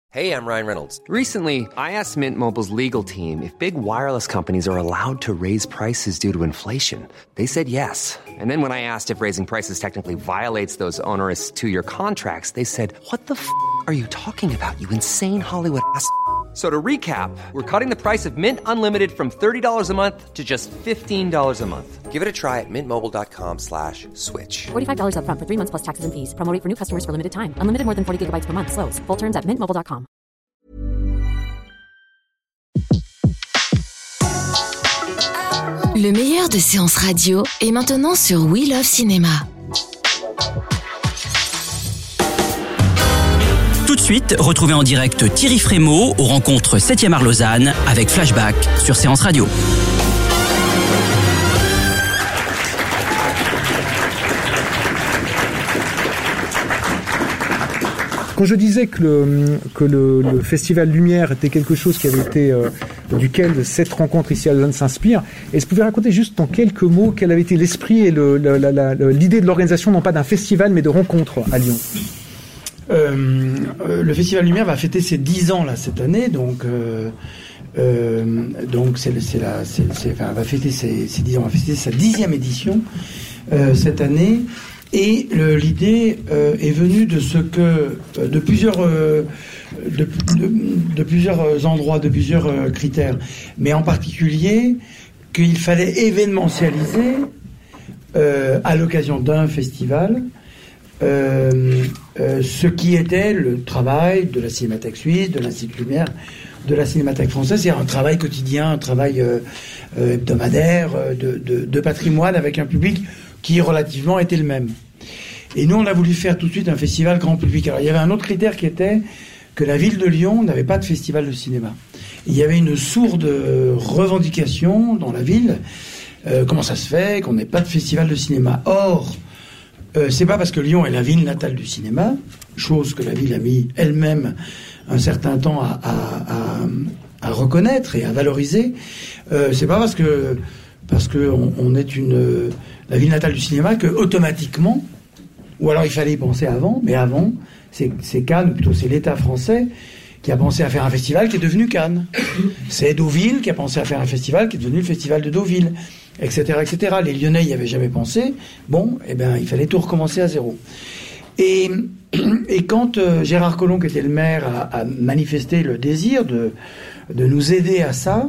Hey, I'm Ryan Reynolds. Recently, I asked Mint Mobile's legal team if big wireless companies are allowed to raise prices due to inflation. They said yes. And then when I asked if raising prices technically violates those onerous two-year contracts, they said, "What the f*** are you talking about, you insane Hollywood ass?" So to recap, we're cutting the price of Mint Unlimited from $30 a month to just $15 a month. Give it a try at mintmobile.com/switch. $45 up front for 3 months plus taxes and fees. Promo rate for new customers for limited time. Unlimited more than 40 gigabytes per month. Slows full terms at mintmobile.com. Le meilleur de séances radio est maintenant sur We Love Cinéma. Tout de suite, retrouvez en direct Thierry Frémaux aux rencontres 7e art Lausanne avec Flashback sur Séance Radio. Quand je disais que le Festival Lumière était quelque chose qui avait été duquel cette rencontre ici à Lausanne s'inspire, est-ce que vous pouvez raconter juste en quelques mots quel avait été l'esprit et l'idée de l'organisation, non pas d'un festival mais de rencontres à Lyon? Le Festival Lumière va fêter ses 10 ans là cette année, donc va fêter ses 10 ans, va fêter sa 10e édition cette année. Et l'idée est venue de ce que de plusieurs endroits, de plusieurs critères, mais en particulier qu'il fallait événementialiser à l'occasion d'un festival ce qui était le travail de la Cinémathèque suisse, de l'Institut Lumière, de la Cinémathèque française, c'est un travail quotidien, un travail hebdomadaire de patrimoine avec un public qui relativement était le même. Et nous, on a voulu faire tout de suite un festival grand public. Alors, il y avait un autre critère qui était que la ville de Lyon n'avait pas de festival de cinéma. Il y avait une sourde revendication dans la ville. Comment ça se fait qu'on n'ait pas de festival de cinéma? Or, c'est pas parce que Lyon est la ville natale du cinéma, chose que la ville a mis elle-même un certain temps à reconnaître et à valoriser. C'est pas parce que on est la ville natale du cinéma que automatiquement, ou alors il fallait y penser avant, mais avant, c'est Cannes, ou plutôt c'est l'État français qui a pensé à faire un festival qui est devenu Cannes. C'est Deauville qui a pensé à faire un festival qui est devenu le festival de Deauville, etc., etc. Les Lyonnais n'y avaient jamais pensé. Bon, il fallait tout recommencer à zéro. Et quand Gérard Collomb, qui était le maire, a manifesté le désir de nous aider à ça,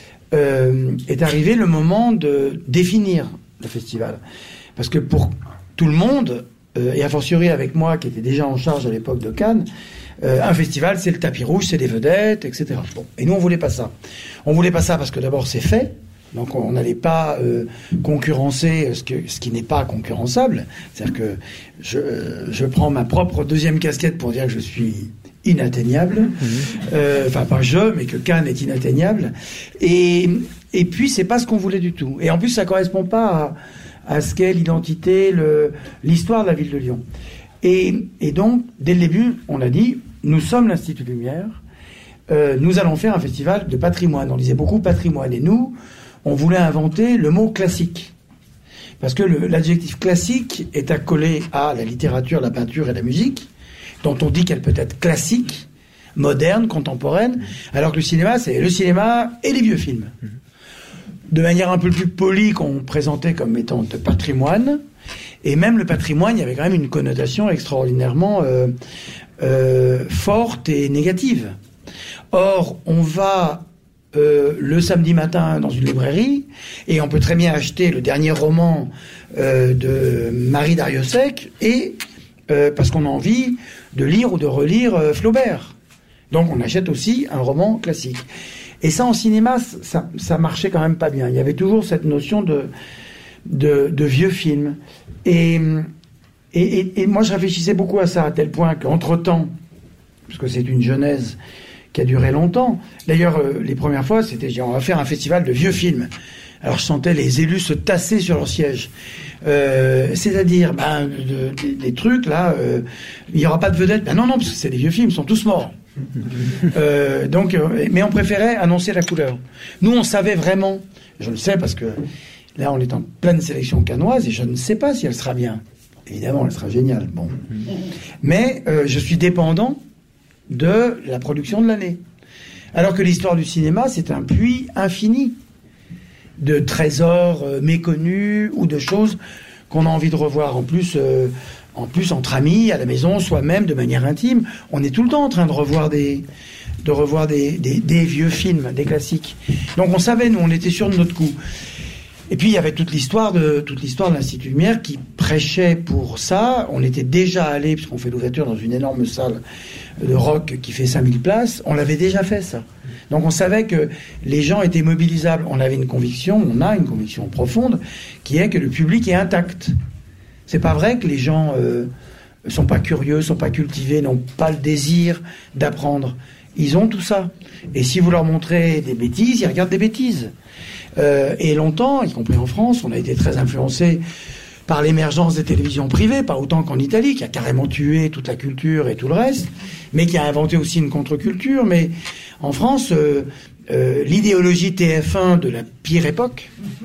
est arrivé le moment de définir le festival. Parce que pour tout le monde, et a fortiori avec moi qui était déjà en charge à l'époque de Cannes, un festival c'est le tapis rouge, c'est des vedettes, etc. Bon. Et nous on voulait pas ça. On voulait pas ça parce que d'abord c'est fait, donc on n'allait pas concurrencer ce qui n'est pas concurrençable. C'est-à-dire que je prends ma propre deuxième casquette pour dire que je suis inatteignable, enfin pas mais que Cannes est inatteignable, et puis c'est pas ce qu'on voulait du tout, et en plus ça correspond pas à ce qu'est l'identité, l'histoire de la ville de Lyon, et donc dès le début on a dit nous sommes l'Institut Lumière, nous allons faire un festival de patrimoine. On disait beaucoup patrimoine, et nous on voulait inventer le mot classique, parce que l'adjectif classique est accolé à la littérature, la peinture et la musique, dont on dit qu'elle peut être classique, moderne, contemporaine, alors que le cinéma, c'est le cinéma et les vieux films. De manière un peu plus polie, qu'on présentait comme étant de patrimoine, et même le patrimoine, il y avait quand même une connotation extraordinairement forte et négative. Or, on va le samedi matin dans une librairie, et on peut très bien acheter le dernier roman de Marie Darrieussecq, et parce qu'on a envie de lire ou de relire Flaubert. Donc on achète aussi un roman classique. Et ça, en cinéma, ça marchait quand même pas bien. Il y avait toujours cette notion de vieux film. Et moi, je réfléchissais beaucoup à ça, à tel point qu'entre-temps, parce que c'est une genèse qui a duré longtemps. D'ailleurs, les premières fois, c'était on va faire un festival de vieux films. Alors je sentais les élus se tasser sur leur siège. C'est-à-dire, des trucs là, il n'y aura pas de vedettes. Non, parce que c'est des vieux films, ils sont tous morts. Mais on préférait annoncer la couleur. Nous, on savait vraiment, je le sais parce que là, on est en pleine sélection cannoise et je ne sais pas si elle sera bien. Évidemment, elle sera géniale. Bon, mais je suis dépendant de la production de l'année. Alors que l'histoire du cinéma, c'est un puits infini de trésors méconnus ou de choses qu'on a envie de revoir en plus entre amis, à la maison, soi-même, de manière intime. On est tout le temps en train de revoir des vieux films, des classiques. Donc on savait, nous, on était sûrs de notre coup. Et puis il y avait toute l'histoire de l'Institut Lumière qui prêchait pour ça. On était déjà allé, puisqu'on fait l'ouverture dans une énorme salle de rock qui fait 5000 places, on l'avait déjà fait ça. Donc on savait que les gens étaient mobilisables. On a une conviction profonde, qui est que le public est intact. C'est pas vrai que les gens sont pas curieux, sont pas cultivés, n'ont pas le désir d'apprendre. Ils ont tout ça. Et si vous leur montrez des bêtises, ils regardent des bêtises. Et longtemps, y compris en France, on a été très influencés par l'émergence des télévisions privées, pas autant qu'en Italie, qui a carrément tué toute la culture et tout le reste, mais qui a inventé aussi une contre-culture. Mais en France, l'idéologie TF1 de la pire époque,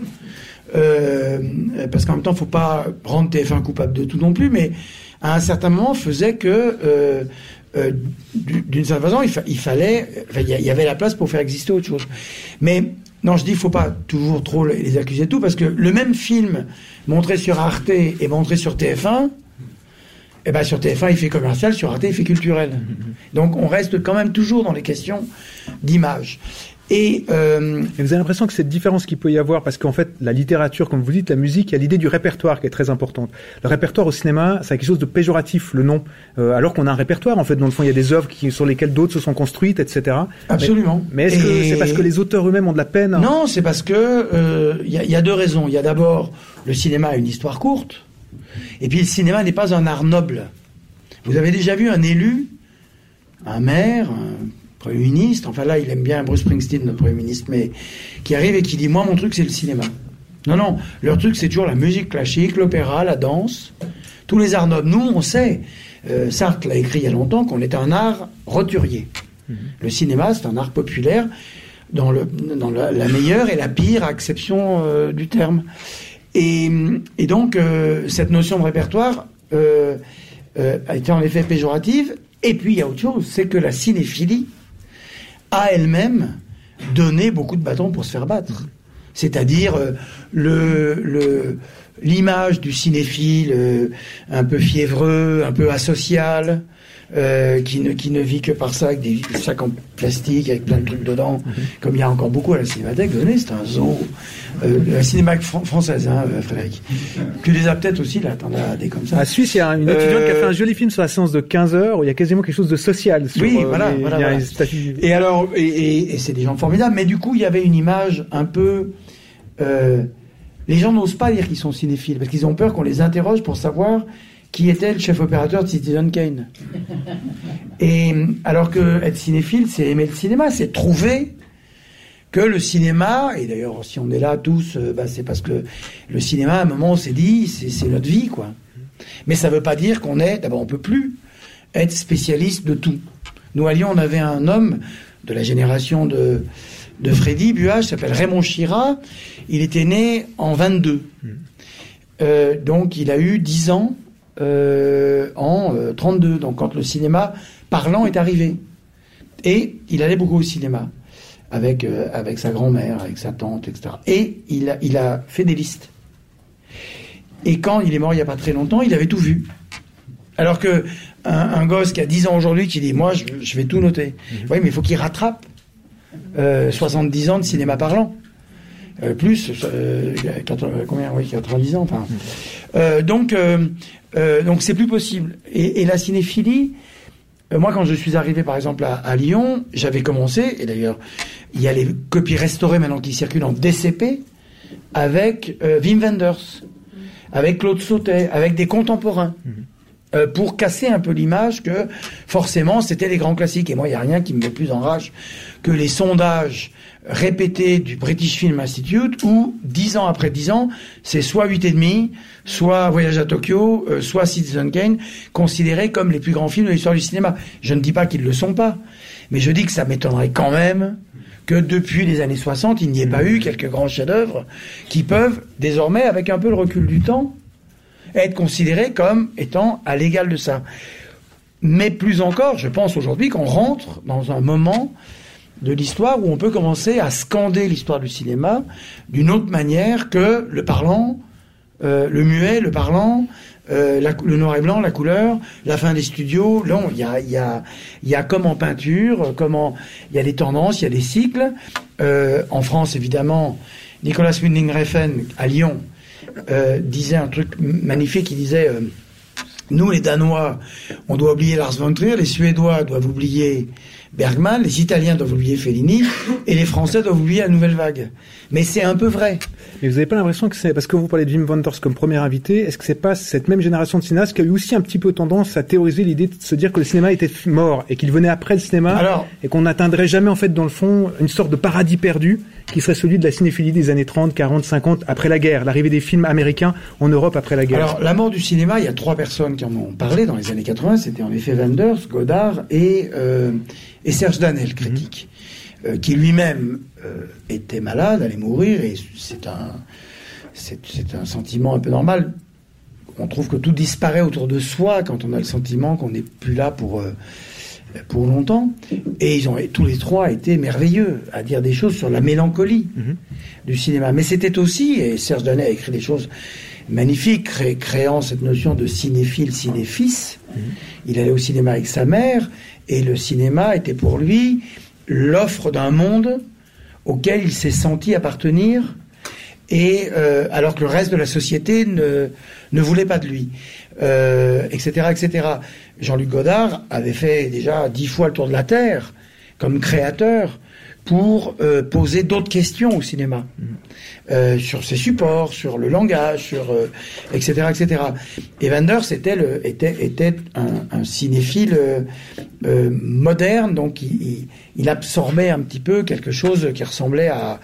parce qu'en même temps, il ne faut pas rendre TF1 coupable de tout non plus, mais à un certain moment, faisait que, d'une certaine façon, il y avait la place pour faire exister autre chose. Mais non, je dis, il ne faut pas toujours trop les accuser de tout, parce que le même film montré sur Arte et montré sur TF1, eh ben sur TF1 il fait commercial, sur Arte il fait culturel. Donc on reste quand même toujours dans les questions d'image. Et vous avez l'impression que cette différence qu'il peut y avoir, parce qu'en fait la littérature, comme vous dites, la musique, il y a l'idée du répertoire qui est très importante. Le répertoire au cinéma, c'est quelque chose de péjoratif, le nom, alors qu'on a un répertoire en fait. Dans le fond, il y a des œuvres sur lesquelles d'autres se sont construites, etc. Absolument. Mais est-ce que c'est parce que les auteurs eux-mêmes ont de la peine? Non, c'est parce que y a deux raisons. Il y a d'abord, le cinéma a une histoire courte, et puis le cinéma n'est pas un art noble. Vous avez déjà vu un élu, un maire, un Premier ministre, enfin là il aime bien Bruce Springsteen, notre Premier ministre, mais qui arrive et qui dit, moi mon truc c'est le cinéma. Non, leur truc c'est toujours la musique classique, l'opéra, la danse, tous les arts nobles. Nous on sait, Sartre l'a écrit il y a longtemps, qu'on est un art roturier. Le cinéma c'est un art populaire dans la meilleure et la pire acception du terme. Et donc cette notion de répertoire a été en effet péjorative. Et puis il y a autre chose, c'est que la cinéphilie a elle-même donné beaucoup de bâtons pour se faire battre. C'est-à-dire l'image du cinéphile un peu fiévreux, un peu asocial, qui ne vit que par ça, avec des sacs en plastique, avec plein de trucs dedans, comme il y a encore beaucoup à la Cinémathèque. Venez, c'est un zoo. La Cinémathèque française, Frédéric. Tu les as peut-être aussi, là, t'en as des comme ça. À Suisse, il y a une étudiante qui a fait un joli film sur la séance de 15 heures, où il y a quasiment quelque chose de social. Sur, oui, voilà. Et alors, et c'est des gens formidables, mais du coup, il y avait une image un peu... les gens n'osent pas dire qu'ils sont cinéphiles, parce qu'ils ont peur qu'on les interroge pour savoir qui était le chef opérateur de Citizen Kane. Et alors que être cinéphile, c'est aimer le cinéma, c'est trouver que le cinéma, et d'ailleurs si on est là tous, c'est parce que le cinéma, à un moment, on s'est dit, c'est notre vie, quoi. Mais ça veut pas dire qu'on est, d'abord on peut plus être spécialiste de tout. Nous à Lyon, on avait un homme de la génération de Freddy Buage, s'appelle Raymond Chira. Il était né en 22. Donc il a eu 10 ans en 32, donc quand le cinéma parlant est arrivé. Et il allait beaucoup au cinéma avec sa grand-mère, avec sa tante, etc. Et il a fait des listes. Et quand il est mort il n'y a pas très longtemps, il avait tout vu. Alors que un gosse qui a 10 ans aujourd'hui qui dit, moi je vais tout noter. Oui, mais il faut qu'il rattrape 70 ans de cinéma parlant. Plus 90 ans, enfin. Donc c'est plus possible. Et la cinéphilie, moi quand je suis arrivé par exemple à Lyon, j'avais commencé, et d'ailleurs il y a les copies restaurées maintenant qui circulent en DCP, avec Wim Wenders, avec Claude Sautet, avec des contemporains. Pour casser un peu l'image que forcément c'était les grands classiques. Et moi il n'y a rien qui me met plus en rage que les sondages répétés du British Film Institute où 10 ans après 10 ans c'est soit 8,5, soit Voyage à Tokyo, soit Citizen Kane, considérés comme les plus grands films de l'histoire du cinéma. Je ne dis pas qu'ils ne le sont pas, mais je dis que ça m'étonnerait quand même que depuis les années 60 il n'y ait pas eu quelques grands chefs-d'œuvre qui peuvent désormais, avec un peu le recul du temps, être considérés comme étant à l'égal de ça. Mais plus encore, je pense aujourd'hui qu'on rentre dans un moment de l'histoire où on peut commencer à scander l'histoire du cinéma d'une autre manière que le parlant, le muet, le parlant, le noir et blanc, la couleur, la fin des studios. Non, il y a comme en peinture, il y a des tendances, il y a des cycles. En France, évidemment, Nicolas Winding Refn à Lyon disait un truc magnifique. Il disait nous, les Danois, on doit oublier Lars von Trier, les Suédois doivent oublier Bergman, les Italiens doivent oublier Fellini, et les Français doivent oublier la nouvelle vague. Mais c'est un peu vrai. Mais vous n'avez pas l'impression que c'est, parce que vous parlez de Wim Wenders comme premier invité, est-ce que c'est pas cette même génération de cinéastes qui a eu aussi un petit peu tendance à théoriser l'idée de se dire que le cinéma était mort, et qu'il venait après le cinéma, et qu'on n'atteindrait jamais, en fait, dans le fond, une sorte de paradis perdu, qui serait celui de la cinéphilie des années 30, 40, 50, après la guerre, l'arrivée des films américains en Europe après la guerre. Alors, la mort du cinéma, il y a 3 personnes qui en ont parlé dans les années 80, c'était en effet Wenders, Godard et Serge Danel, critique, qui lui-même était malade, allait mourir, et c'est un sentiment un peu normal. On trouve que tout disparaît autour de soi quand on a le sentiment qu'on n'est plus là pour longtemps. Et ils ont tous les 3 été merveilleux à dire des choses sur la mélancolie du cinéma. Mais c'était aussi, et Serge Danel a écrit des choses magnifiques, créant cette notion de cinéphile, cinéfils. Il allait au cinéma avec sa mère, et le cinéma était pour lui l'offre d'un monde auquel il s'est senti appartenir, et alors que le reste de la société ne voulait pas de lui, etc., etc. Jean-Luc Godard avait fait déjà 10 fois le tour de la Terre comme créateur pour poser d'autres questions au cinéma, sur ses supports, sur le langage, sur etc., etc. Et Wenders était un cinéphile moderne, donc il absorbait un petit peu quelque chose qui ressemblait à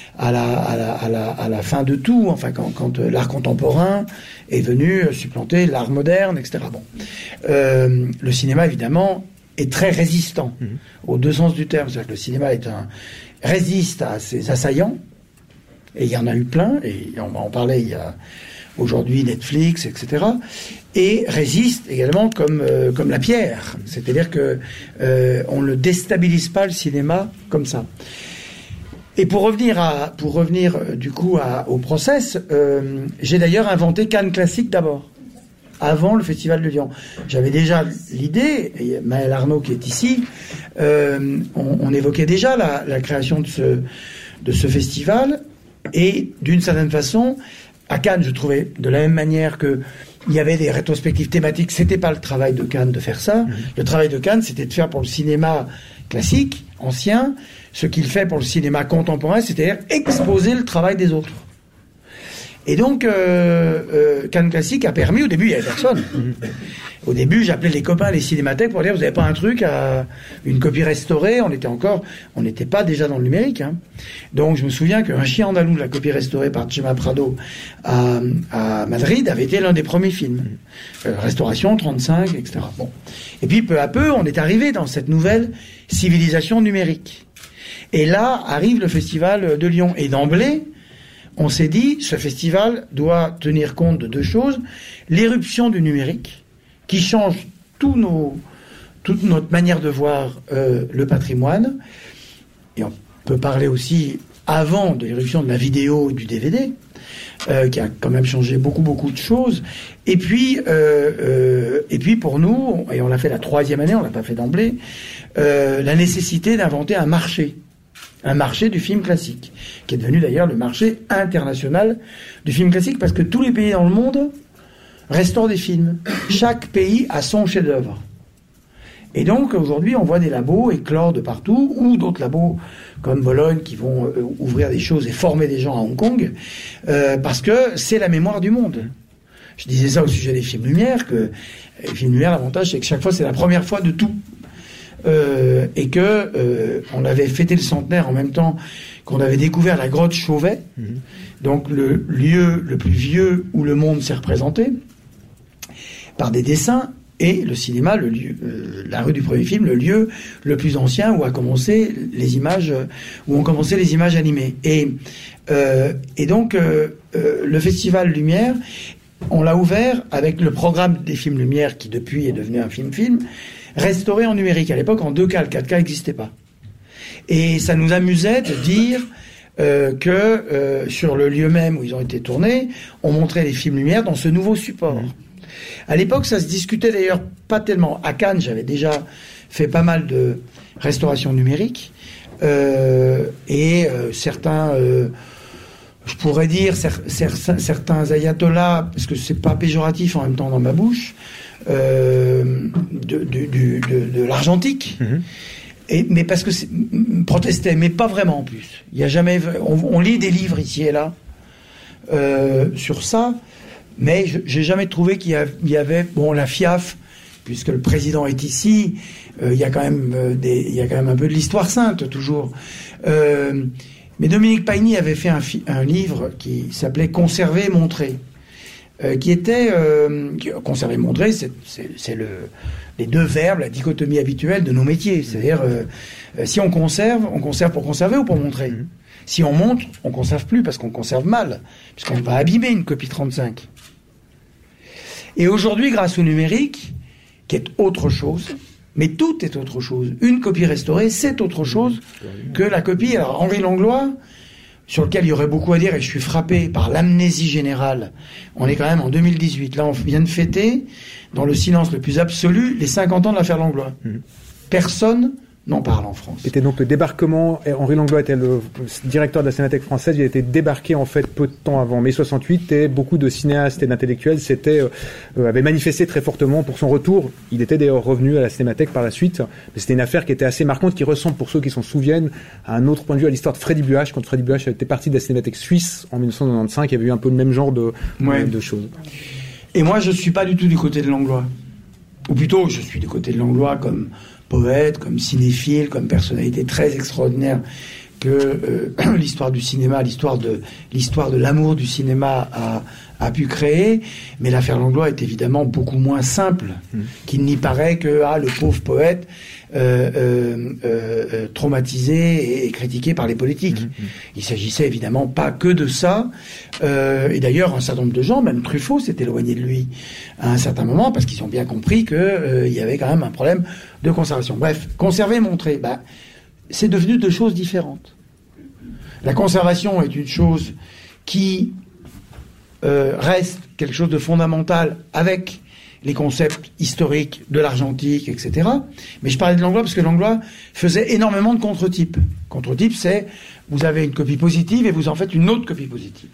la fin de tout, enfin quand l'art contemporain est venu supplanter l'art moderne, etc. Bon, le cinéma évidemment est très résistant aux 2 sens du terme. C'est-à-dire que le cinéma résiste à ses assaillants, et il y en a eu plein, et on va en parler, il y a aujourd'hui Netflix, etc., et résiste également comme la pierre. C'est-à-dire que on ne déstabilise pas le cinéma comme ça. Et pour revenir du coup au process, j'ai d'ailleurs inventé Cannes Classique d'abord, avant le Festival de Lyon. J'avais déjà l'idée, et Maël Arnaud qui est ici, on évoquait déjà la création de ce festival, et d'une certaine façon, à Cannes, je trouvais de la même manière que il y avait des rétrospectives thématiques, c'était pas le travail de Cannes de faire ça. Le travail de Cannes, c'était de faire pour le cinéma classique, ancien, ce qu'il fait pour le cinéma contemporain, c'est-à-dire exposer le travail des autres. Et donc, Cannes Classique a permis, au début, il n'y avait personne. Au début, j'appelais les copains, les cinémathèques, pour dire, vous n'avez pas un truc une copie restaurée? On n'était pas déjà dans le numérique, hein. Donc, je me souviens qu'un chien andalou, la copie restaurée par Chema Prado à Madrid, avait été l'un des premiers films. Restauration, 35, etc. Bon. Et puis, peu à peu, on est arrivé dans cette nouvelle civilisation numérique. Et là, arrive le Festival de Lyon. Et d'emblée, on s'est dit, ce festival doit tenir compte de 2 choses. L'éruption du numérique, qui change toute notre manière de voir le patrimoine. Et on peut parler aussi avant de l'éruption de la vidéo et du DVD, qui a quand même changé beaucoup de choses. Et puis pour nous, et on l'a fait la 3e année, on l'a pas fait d'emblée, la nécessité d'inventer un marché du film classique, qui est devenu d'ailleurs le marché international du film classique, parce que tous les pays dans le monde restaurent des films. Chaque pays a son chef-d'œuvre. Et donc aujourd'hui, on voit des labos éclore de partout, ou d'autres labos comme Bologne qui vont ouvrir des choses et former des gens à Hong Kong, parce que c'est la mémoire du monde. Je disais ça au sujet des films Lumière, que les films Lumière, l'avantage c'est que chaque fois c'est la première fois de tout. Et que on avait fêté le centenaire en même temps qu'on avait découvert la grotte Chauvet, donc le lieu le plus vieux où le monde s'est représenté par des dessins, et le cinéma, le lieu, la rue du premier film, le lieu le plus ancien où ont commencé les images animées. Et donc le Festival Lumière on l'a ouvert avec le programme des films Lumière, qui depuis est devenu un film, restauré en numérique. À l'époque, en 2K, le 4K n'existait pas. Et ça nous amusait de dire que sur le lieu même où ils ont été tournés, on montrait les films Lumière dans ce nouveau support. À l'époque, ça se discutait d'ailleurs pas tellement. À Cannes, j'avais déjà fait pas mal de restauration numérique. Certains, je pourrais dire, certains ayatollahs, parce que c'est pas péjoratif en même temps dans ma bouche, de l'argentique. Mais parce que protestaient, mais pas vraiment en plus. Il y a jamais, on lit des livres ici et là sur ça, mais j'ai jamais trouvé qu'il y avait la FIAF, puisque le président est ici. Il y a quand même un peu de l'histoire sainte toujours. Mais Dominique Paigny avait fait un livre qui s'appelait Conserver, montrer, qui était conserver, montrer, c'est les deux verbes, la dichotomie habituelle de nos métiers. C'est-à-dire, si on conserve pour conserver ou pour montrer. Si on montre, on conserve plus parce qu'on conserve mal, puisqu'on va abîmer une copie 35. Et aujourd'hui, grâce au numérique, qui est autre chose, mais tout est autre chose. Une copie restaurée, c'est autre chose que la copie. Alors, Henri Langlois, sur lequel il y aurait beaucoup à dire, et je suis frappé par l'amnésie générale. On est quand même en 2018. Là, on vient de fêter, dans le silence le plus absolu, les 50 ans de l'affaire Langlois. Personne n'en parle en France. C'était donc le débarquement. Henri Langlois était le directeur de la Cinémathèque française. Il a été débarqué en fait peu de temps avant mai 68 et beaucoup de cinéastes et d'intellectuels avaient manifesté très fortement pour son retour. Il était d'ailleurs revenu à la Cinémathèque par la suite. Mais c'était une affaire qui était assez marquante, qui ressemble pour ceux qui s'en souviennent à un autre point de vue à l'histoire de Freddy Buach. Quand Freddy Buach était parti de la Cinémathèque suisse en 1995, il y avait eu un peu le même genre de choses. Et moi, je suis pas du tout du côté de Langlois. Ou plutôt, je suis du côté de Langlois comme poète, comme cinéphile, comme personnalité très extraordinaire que l'histoire du cinéma, l'histoire de l'amour du cinéma a pu créer. Mais l'affaire Langlois est évidemment beaucoup moins simple qu'il n'y paraît que le pauvre poète traumatisé et critiqué par les politiques. Il s'agissait évidemment pas que de ça. Et d'ailleurs, un certain nombre de gens, même Truffaut, s'est éloigné de lui à un certain moment parce qu'ils ont bien compris que il y avait quand même un problème de conservation. Bref, conserver, montrer, c'est devenu deux choses différentes. La conservation est une chose qui reste quelque chose de fondamental avec les concepts historiques de l'argentique, etc. Mais je parlais de Langlois parce que Langlois faisait énormément de contre-types. Contre-type, c'est vous avez une copie positive et vous en faites une autre copie positive.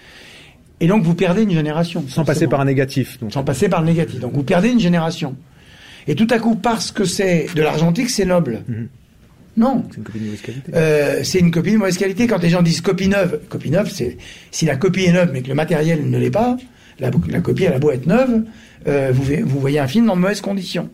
Et donc vous perdez une génération. Sans passer par un négatif. Sans passer par le négatif. Donc vous perdez une génération. Et tout à coup, parce que c'est de l'argentique, c'est noble. Non. C'est une copie de mauvaise qualité. C'est une copie de mauvaise qualité. Quand les gens disent copie neuve, c'est si la copie est neuve mais que le matériel ne l'est pas, la copie elle a beau être neuve, vous voyez un film dans de mauvaises conditions.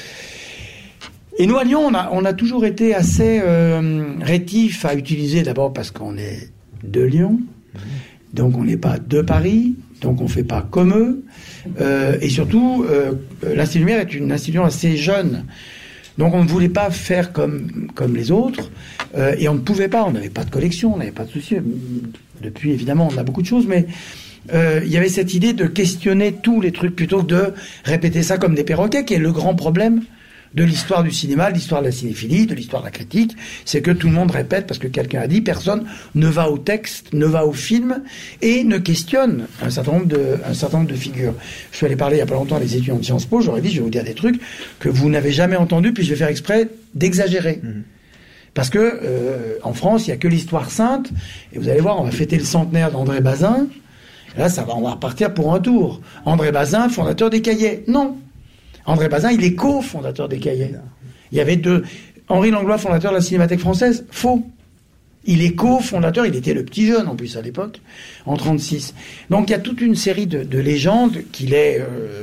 Et nous à Lyon, on a toujours été assez rétifs à utiliser, d'abord parce qu'on est de Lyon, donc on n'est pas de Paris, donc on fait pas comme eux, et surtout l'Institut Lumière est une institution assez jeune. Donc on ne voulait pas faire comme les autres, et on ne pouvait pas, on n'avait pas de collection, on n'avait pas de souci. Depuis, évidemment, on a beaucoup de choses, mais il y avait cette idée de questionner tous les trucs plutôt que de répéter ça comme des perroquets, qui est le grand problème de l'histoire du cinéma, de l'histoire de la cinéphilie, de l'histoire de la critique, c'est que tout le monde répète parce que quelqu'un a dit, personne ne va au texte, ne va au film et ne questionne un certain nombre de figures. Je suis allé parler il y a pas longtemps à des étudiants de Sciences Po, j'aurais dit, je vais vous dire des trucs que vous n'avez jamais entendus, puis je vais faire exprès d'exagérer. Parce que en France, il y a que l'histoire sainte, et vous allez voir, on va fêter le centenaire d'André Bazin, et là, on va repartir pour un tour. André Bazin, fondateur des Cahiers. Non. André Bazin, il est co-fondateur des Cahiers. Il y avait Henri Langlois, fondateur de la Cinémathèque française. Faux. Il est co-fondateur, il était le petit jeune en plus à l'époque, en 36. Donc il y a toute une série de légendes qu'il est,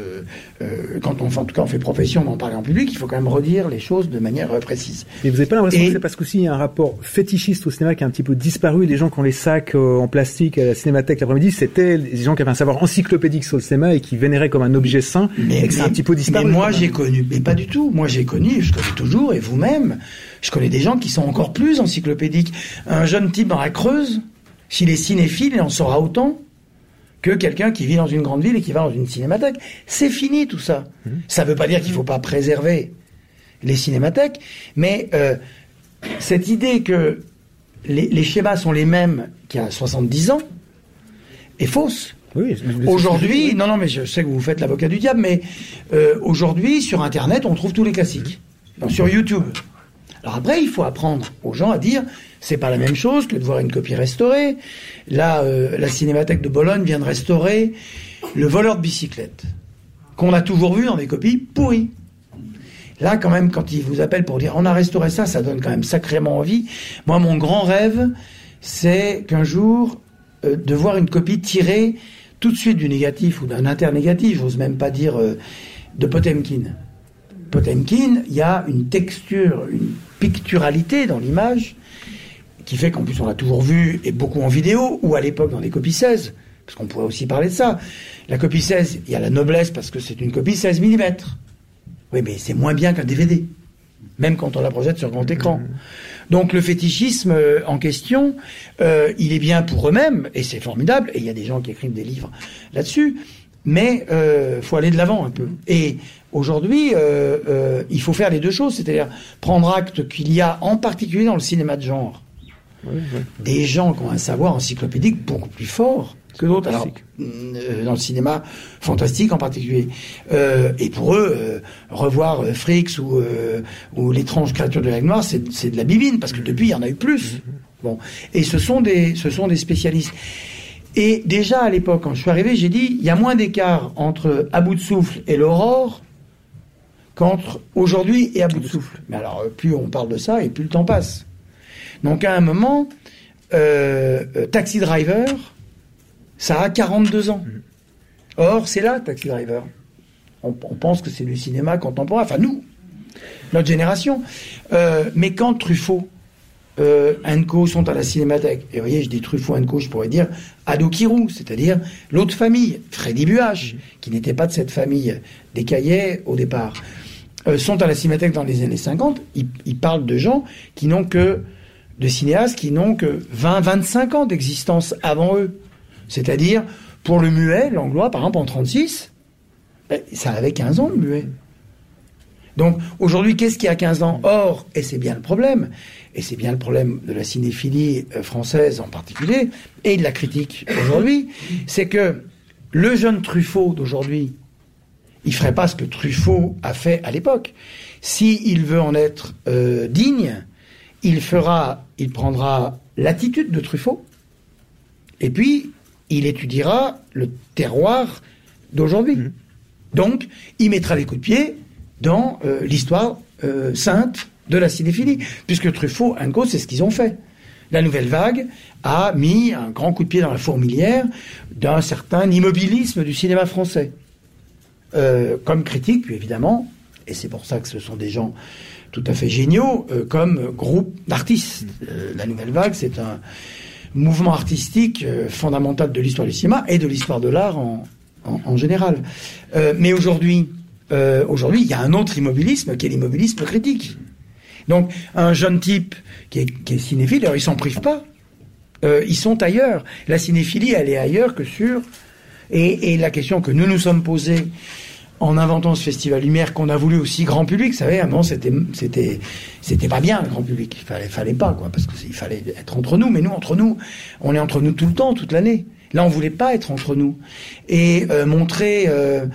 quand on fait profession d'en parler en public, il faut quand même redire les choses de manière précise. Mais vous n'avez pas l'impression que c'est parce qu'aussi il y a un rapport fétichiste au cinéma qui a un petit peu disparu. Les gens qui ont les sacs en plastique à la Cinémathèque l'après-midi, c'était les gens qui avaient un savoir encyclopédique sur le cinéma et qui vénéraient comme un objet saint, et que c'est un petit peu disparu. Mais moi j'ai connu, mais pas du tout, moi j'ai connu, je connais toujours, et vous-même, je connais des gens qui sont encore plus encyclopédiques. Un jeune type dans la Creuse, s'il est cinéphile, il en saura autant que quelqu'un qui vit dans une grande ville et qui va dans une cinémathèque. C'est fini tout ça. Ça veut pas dire qu'il faut pas préserver les cinémathèques, mais cette idée que les schémas sont les mêmes qu'il y a 70 ans est fausse. Oui, aujourd'hui, non, mais je sais que vous faites l'avocat du diable, mais aujourd'hui, sur Internet, on trouve tous les classiques. Donc, sur YouTube. Alors après, il faut apprendre aux gens à dire, c'est pas la même chose que de voir une copie restaurée. Là, la Cinémathèque de Bologne vient de restaurer Le voleur de bicyclette, qu'on a toujours vu dans des copies pourries. Là, quand même, quand ils vous appellent pour dire, on a restauré ça, ça donne quand même sacrément envie. Moi, mon grand rêve, c'est qu'un jour, de voir une copie tirée tout de suite du négatif ou d'un internégatif, j'ose même pas dire de Potemkin. Potemkin, il y a une texture, une picturalité dans l'image qui fait qu'en plus on l'a toujours vu, et beaucoup en vidéo, ou à l'époque dans les copies 16, parce qu'on pourrait aussi parler de ça. La copie 16, il y a la noblesse parce que c'est une copie 16 mm. Oui, mais c'est moins bien qu'un DVD, même quand on la projette sur grand écran. Donc le fétichisme en question, il est bien pour eux-mêmes, et c'est formidable, et il y a des gens qui écrivent des livres là-dessus, mais faut aller de l'avant un peu. Et aujourd'hui, il faut faire les deux choses, c'est-à-dire prendre acte qu'il y a, en particulier dans le cinéma de genre, des gens qui ont un savoir encyclopédique beaucoup plus fort que d'autres. Alors, dans le cinéma fantastique en particulier. Et pour eux, revoir Fricks ou L'étrange créature de l'aigle noir, c'est de la bibine, parce que depuis, il y en a eu plus. Bon. Et ce sont des spécialistes. Et déjà, à l'époque, quand je suis arrivé, j'ai dit, il y a moins d'écart entre À bout de souffle et l'Aurore qu'entre aujourd'hui et À bout de souffle. Mais alors, plus on parle de ça, et plus le temps passe. Donc, à un moment, Taxi Driver, ça a 42 ans. Or, c'est là, Taxi Driver. On pense que c'est du cinéma contemporain. Enfin, nous, notre génération. Mais quand Truffaut, Co sont à la Cinémathèque, et vous voyez, je dis Truffaut, Co, je pourrais dire Ado Kirou, c'est-à-dire l'autre famille, Freddy Buach, qui n'était pas de cette famille des Caillets au départ, sont à la Cinémathèque dans les années 50. Ils parlent de gens qui n'ont que, de cinéastes qui n'ont que 20-25 ans d'existence avant eux. C'est-à-dire, pour le muet, Langlois, par exemple, en 36, ça avait 15 ans, le muet. Donc, aujourd'hui, qu'est-ce qui a 15 ans? Or, et c'est bien le problème de la cinéphilie française en particulier, et de la critique aujourd'hui, c'est que le jeune Truffaut d'aujourd'hui, il ferait pas ce que Truffaut a fait à l'époque. S'il veut en être digne, il prendra l'attitude de Truffaut, et puis il étudiera le terroir d'aujourd'hui. Donc, il mettra les coups de pied dans l'histoire sainte de la cinéphilie, puisque Truffaut, Co, c'est ce qu'ils ont fait. La Nouvelle Vague a mis un grand coup de pied dans la fourmilière d'un certain immobilisme du cinéma français. Comme critique, puis évidemment, et c'est pour ça que ce sont des gens tout à fait géniaux, comme groupe d'artistes. La Nouvelle Vague, c'est un mouvement artistique fondamental de l'histoire du cinéma et de l'histoire de l'art en général. Mais aujourd'hui, il y a un autre immobilisme qui est l'immobilisme critique. Donc, un jeune type qui est cinéphile, alors ils s'en privent pas. Ils sont ailleurs. La cinéphilie, elle est ailleurs que sur... Et la question que nous nous sommes posée en inventant ce Festival Lumière qu'on a voulu aussi grand public, vous savez, avant c'était pas bien le grand public, il fallait pas, quoi, parce qu'il fallait être entre nous, mais nous, entre nous, on est entre nous tout le temps, toute l'année. Là, on voulait pas être entre nous. Et montrer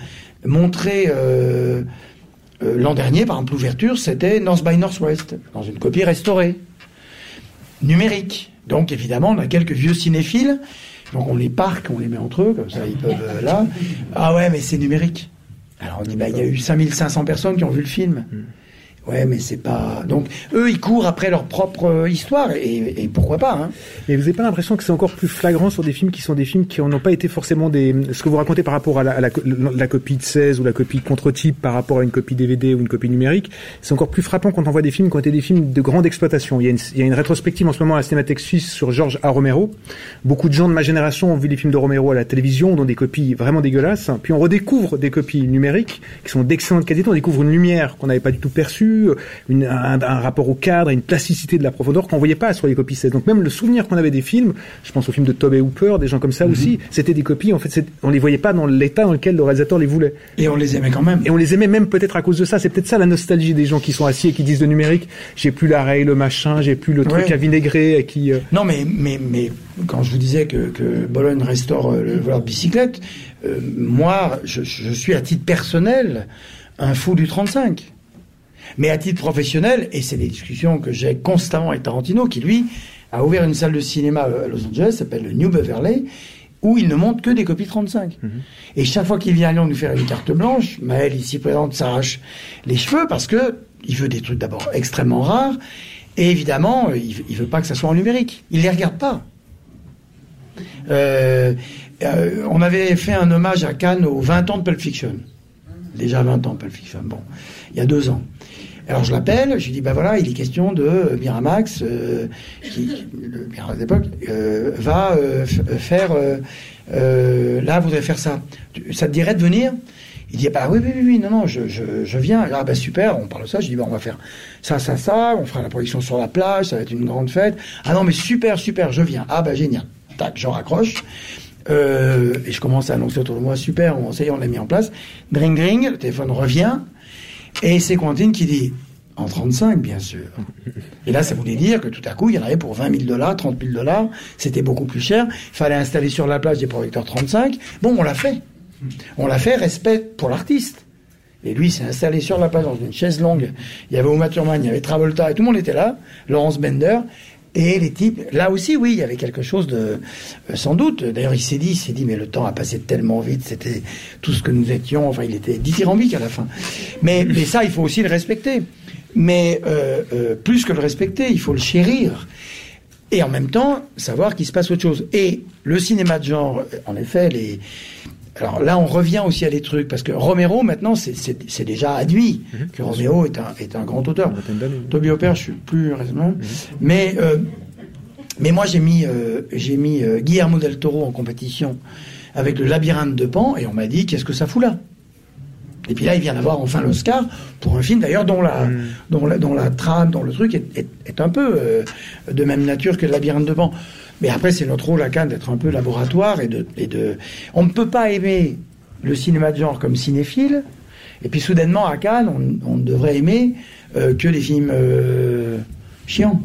l'an dernier, par exemple, l'ouverture, c'était North by Northwest, dans une copie restaurée, numérique. Donc, évidemment, on a quelques vieux cinéphiles, donc on les parque, on les met entre eux, comme ça, ils peuvent, là. Ah ouais, mais c'est numérique. Alors, on dit, il y a eu 5500 personnes qui ont vu le film. Ouais, mais c'est pas... Donc, eux, ils courent après leur propre histoire, et pourquoi pas, hein. Mais vous n'avez pas l'impression que c'est encore plus flagrant sur des films qui sont des films qui n'ont pas été forcément des... Ce que vous racontez par rapport à la copie de 16 ou la copie de contre-type par rapport à une copie DVD ou une copie numérique, c'est encore plus frappant quand on voit des films qui ont été des films de grande exploitation. Il y a une rétrospective en ce moment à la Cinémathèque suisse sur Georges A. Romero. Beaucoup de gens de ma génération ont vu les films de Romero à la télévision, dont des copies vraiment dégueulasses. Puis on redécouvre des copies numériques qui sont d'excellente qualité. On découvre une lumière qu'on n'avait pas du tout perçue, vue, un rapport au cadre, une plasticité de la profondeur qu'on voyait pas sur les copies 16. Donc même le souvenir qu'on avait des films, je pense aux films de Tobey Hooper, des gens comme ça aussi, c'était des copies, en fait, on les voyait pas dans l'état dans lequel le réalisateur les voulait. Et on les aimait quand même. Et on les aimait même peut-être à cause de ça. C'est peut-être ça la nostalgie des gens qui sont assis et qui disent de numérique, j'ai plus la rail, le machin, j'ai plus le truc à vinaigrer et qui... Non, mais quand je vous disais que Bologne restaure le voleur de bicyclette, moi, je suis à titre personnel un fou du 35. Mais à titre professionnel, et c'est des discussions que j'ai constamment avec Tarantino, qui lui a ouvert une salle de cinéma à Los Angeles, s'appelle le New Beverly, où il ne montre que des copies 35. Et chaque fois qu'il vient à Lyon nous faire une carte blanche, Maël, ici présente, s'arrache les cheveux parce que il veut des trucs d'abord extrêmement rares, et évidemment, il veut pas que ça soit en numérique. Il les regarde pas. On avait fait un hommage à Cannes aux 20 ans de Pulp Fiction. Déjà 20 ans de Pulp Fiction. Bon, il y a 2 ans. Alors je l'appelle, je lui dis, voilà, il est question de Miramax, le Miramax d'époque, va faire, là, voudrait faire ça. Ça te dirait de venir? Il dit, oui, non, je viens. Ah, super, on parle de ça. Je dis, on va faire ça, on fera la projection sur la plage, ça va être une grande fête. Ah non, mais super, je viens. Ah, génial. Tac, j'en raccroche. Et je commence à annoncer autour de moi, super, on l'a mis en place. Dring, le téléphone revient. Et c'est Quentin qui dit, en 35, bien sûr. Et là, ça voulait dire que tout à coup, il y en avait pour $20 000, $30 000. C'était beaucoup plus cher. Il fallait installer sur la plage des projecteurs 35. Bon, on l'a fait. Respect pour l'artiste. Et lui, s'est installé sur la plage dans une chaise longue. Il y avait Uma Thurman, il y avait Travolta, et tout le monde était là. Laurence Bender. Et les types, là aussi, oui, il y avait quelque chose de, sans doute. D'ailleurs, il s'est dit, mais le temps a passé tellement vite, c'était tout ce que nous étions, enfin, il était dithyrambique à la fin. Mais ça, il faut aussi le respecter. Mais, plus que le respecter, il faut le chérir. Et en même temps, savoir qu'il se passe autre chose. Et le cinéma de genre, en effet, alors là, on revient aussi à des trucs, parce que Romero, maintenant, c'est déjà admis que Romero est un grand auteur. Toby Hooper, je suis plus raisonnable. Mais moi, j'ai mis Guillermo del Toro en compétition avec le Labyrinthe de Pan, et on m'a dit, qu'est-ce que ça fout là? Et puis là, il vient d'avoir enfin l'Oscar pour un film, d'ailleurs, dont la trame, dont le truc est un peu de même nature que le Labyrinthe de Pan. Mais après, c'est notre rôle à Cannes d'être un peu laboratoire et de... On ne peut pas aimer le cinéma de genre comme cinéphile, et puis soudainement, à Cannes, on ne devrait aimer que les films chiants.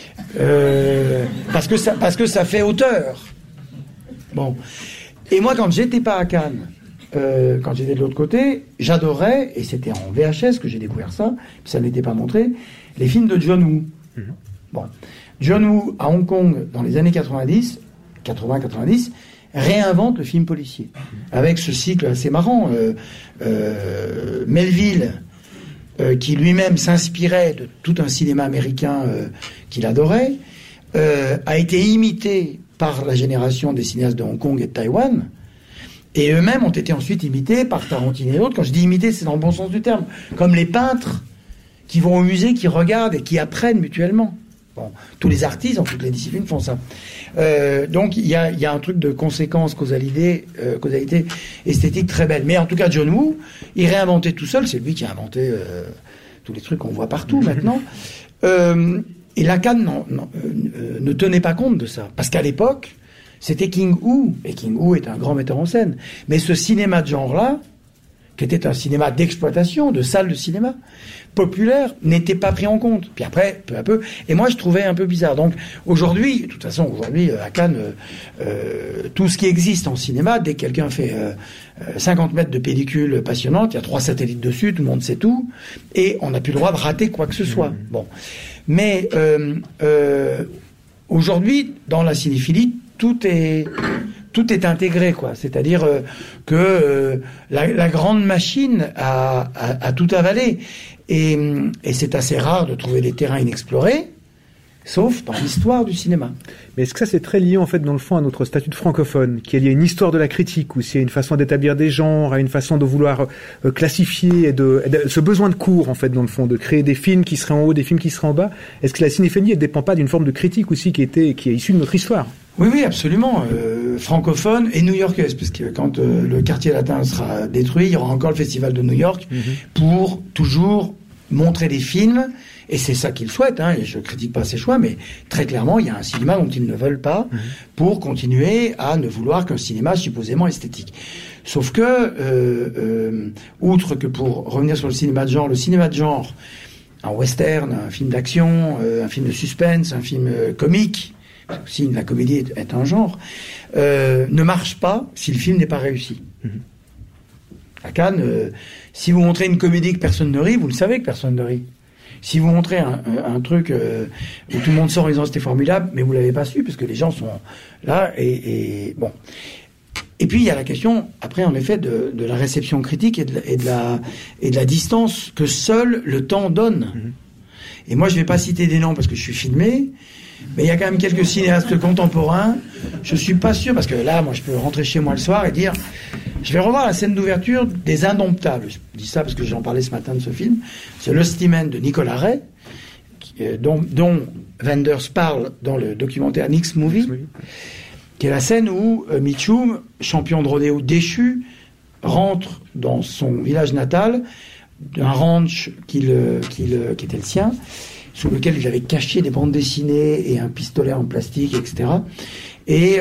Parce que ça fait auteur. Bon. Et moi, quand j'étais pas à Cannes, quand j'étais de l'autre côté, j'adorais, et c'était en VHS que j'ai découvert ça, puis ça n'était pas montré, les films de John Woo. Bon. John Woo, à Hong Kong, dans les années 80-90, réinvente le film policier. Avec ce cycle assez marrant. Melville, qui lui-même s'inspirait de tout un cinéma américain qu'il adorait, a été imité par la génération des cinéastes de Hong Kong et de Taïwan, et eux-mêmes ont été ensuite imités par Tarantino et d'autres. Quand je dis imiter, c'est dans le bon sens du terme. Comme les peintres qui vont au musée, qui regardent et qui apprennent mutuellement. Bon, tous les artistes, dans toutes les disciplines, font ça. Donc, il y a un truc de conséquence, causalité esthétique très belle. Mais en tout cas, John Woo, il réinventait tout seul. C'est lui qui a inventé tous les trucs qu'on voit partout maintenant. Et la Cannes ne tenait pas compte de ça. Parce qu'à l'époque, c'était King Hu. Et King Hu est un grand metteur en scène. Mais ce cinéma de genre-là, qui était un cinéma d'exploitation, de salle de cinéma populaire, n'était pas pris en compte. Puis après, peu à peu, et moi je trouvais un peu bizarre. Donc aujourd'hui, de toute façon, aujourd'hui à Cannes, tout ce qui existe en cinéma, dès que quelqu'un fait 50 mètres de pellicule passionnante, il y a 3 satellites dessus, tout le monde sait tout, et on n'a plus le droit de rater quoi que ce soit. Bon, mais aujourd'hui, dans la cinéphilie, tout est intégré, quoi. C'est-à-dire que la grande machine a tout avalé. Et c'est assez rare de trouver des terrains inexplorés, sauf dans l'histoire du cinéma. Mais est-ce que ça, c'est très lié, en fait, dans le fond, à notre statut de francophone, qu'il y a une histoire de la critique, ou s'il y a une façon d'établir des genres, à une façon de vouloir classifier, et ce besoin de cours, en fait, dans le fond, de créer des films qui seraient en haut, des films qui seraient en bas. Est-ce que la cinéphilie, elle dépend pas d'une forme de critique aussi qui est issue de notre histoire? Oui, absolument. Francophone et new-yorkaise, parce que quand le quartier latin sera détruit, il y aura encore le festival de New York pour toujours montrer des films, et c'est ça qu'ils souhaitent, hein, et je critique pas ces choix, mais très clairement, il y a un cinéma dont ils ne veulent pas pour continuer à ne vouloir qu'un cinéma supposément esthétique. Sauf que, outre que pour revenir sur le cinéma de genre, un western, un film d'action, un film de suspense, un film comique, si la comédie est un genre, ne marche pas si le film n'est pas réussi. À Cannes, si vous montrez une comédie que personne ne rit, vous le savez que personne ne rit. Si vous montrez un truc où tout le monde sort en disant c'était formidable, mais vous l'avez pas su parce que les gens sont là et bon. Et puis il y a la question après en effet de la réception critique et de la distance que seul le temps donne. Et moi je vais pas citer des noms parce que je suis filmé, mais il y a quand même quelques cinéastes contemporains. Je suis pas sûr parce que là moi je peux rentrer chez moi le soir et dire je vais revoir la scène d'ouverture des Indomptables. Je dis ça parce que j'en parlais ce matin de ce film. C'est Lusty Man de Nicolas Ray, dont Wenders parle dans le documentaire Nick's Movie, qui est la scène où Mitchum, champion de rodéo déchu, rentre dans son village natal, d'un ranch qui était le sien, sous lequel il avait caché des bandes dessinées et un pistolet en plastique, etc. Et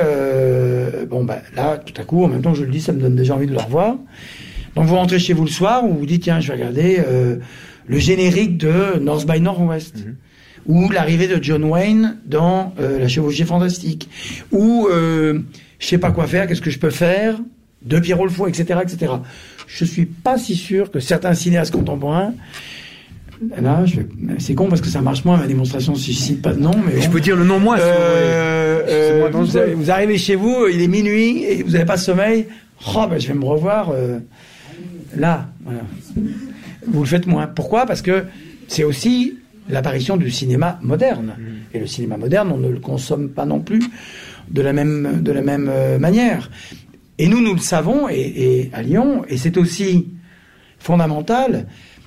là, tout à coup, en même temps que je le dis, ça me donne déjà envie de le revoir. Donc vous rentrez chez vous le soir, vous vous dites tiens, je vais regarder le générique de North by Northwest, ou l'arrivée de John Wayne dans La Chevauchée Fantastique, ou je sais pas quoi faire, qu'est-ce que je peux faire de Pierrot le Fou, etc., etc. Je suis pas si sûr que certains cinéastes contemporains. Là, c'est con parce que ça marche moins, ma démonstration, si je cite pas de nom, mais bon. Je peux dire le nom moi, si vous voulez. Vous arrivez chez vous, il est minuit, et vous n'avez pas de sommeil. Oh, je vais me revoir là. Voilà. Vous le faites moins. Pourquoi ? Parce que c'est aussi l'apparition du cinéma moderne. Et le cinéma moderne, on ne le consomme pas non plus de la même manière. Et nous le savons, et à Lyon, et c'est aussi fondamental.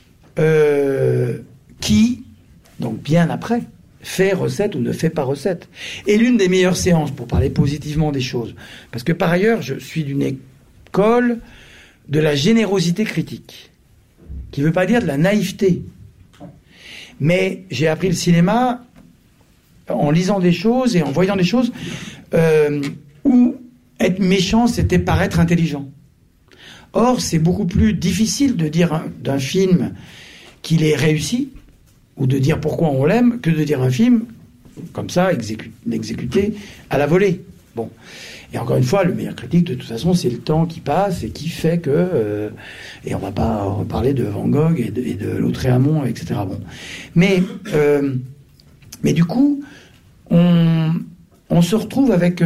Qui, donc bien après, fait recette ou ne fait pas recette. Et l'une des meilleures séances, pour parler positivement des choses, parce que par ailleurs, je suis d'une école de la générosité critique, qui ne veut pas dire de la naïveté. Mais j'ai appris le cinéma en lisant des choses et en voyant des choses où être méchant, c'était paraître intelligent. Or, c'est beaucoup plus difficile de dire d'un film qu'il est réussi, ou de dire pourquoi on l'aime, que de dire un film comme ça, exécuté à la volée. Bon. Et encore une fois, le meilleur critique, de toute façon, c'est le temps qui passe et qui fait que... et on va pas reparler de Van Gogh et de Lautréamont, etc. Bon. Mais du coup, on se retrouve avec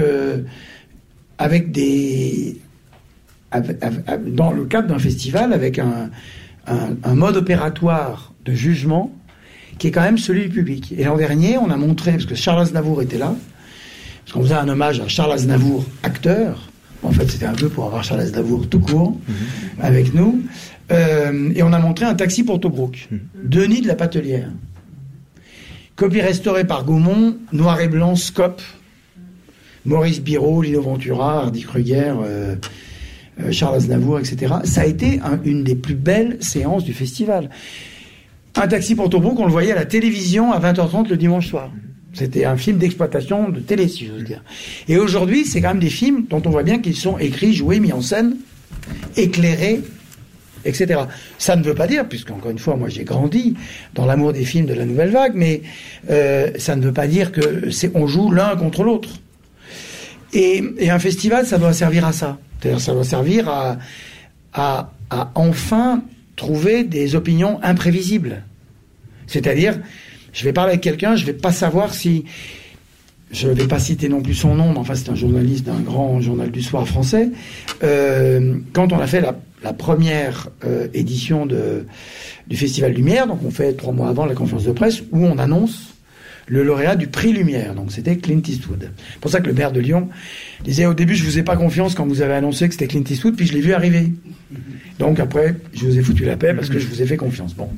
des... dans le cadre d'un festival, avec un mode opératoire de jugement qui est quand même celui du public. Et l'an dernier, on a montré, parce que Charles Aznavour était là, parce qu'on faisait un hommage à Charles Aznavour, acteur. En fait, c'était un peu pour avoir Charles Aznavour tout court avec nous. Et on a montré un taxi pour Tobruk. Denis de la Patelière. Copie restaurée par Gaumont, noir et blanc, Scope, Maurice Biro, Lino Ventura, Hardy Kruger, Charles Aznavour, etc. Ça a été une des plus belles séances du festival. Un taxi pour Tobruk, on le voyait à la télévision à 20h30 le dimanche soir. C'était un film d'exploitation de télé, si j'ose dire. Et aujourd'hui, c'est quand même des films dont on voit bien qu'ils sont écrits, joués, mis en scène, éclairés, etc. Ça ne veut pas dire, puisqu'encore une fois, moi j'ai grandi dans l'amour des films de la nouvelle vague, mais ça ne veut pas dire on joue l'un contre l'autre. Et un festival, ça doit servir à ça. C'est-à-dire, ça doit servir à enfin trouver des opinions imprévisibles. C'est-à-dire, je vais parler avec quelqu'un, je vais pas savoir si... Je ne vais pas citer non plus son nom, mais enfin, c'est un journaliste d'un grand journal du soir français. Quand on a fait la première édition du Festival Lumière, donc on fait 3 mois avant la conférence de presse, où on annonce le lauréat du prix Lumière. Donc c'était Clint Eastwood. C'est pour ça que le maire de Lyon disait au début, je vous ai pas confiance quand vous avez annoncé que c'était Clint Eastwood, puis je l'ai vu arriver. Donc après, je vous ai foutu la paix parce que je vous ai fait confiance. Bon.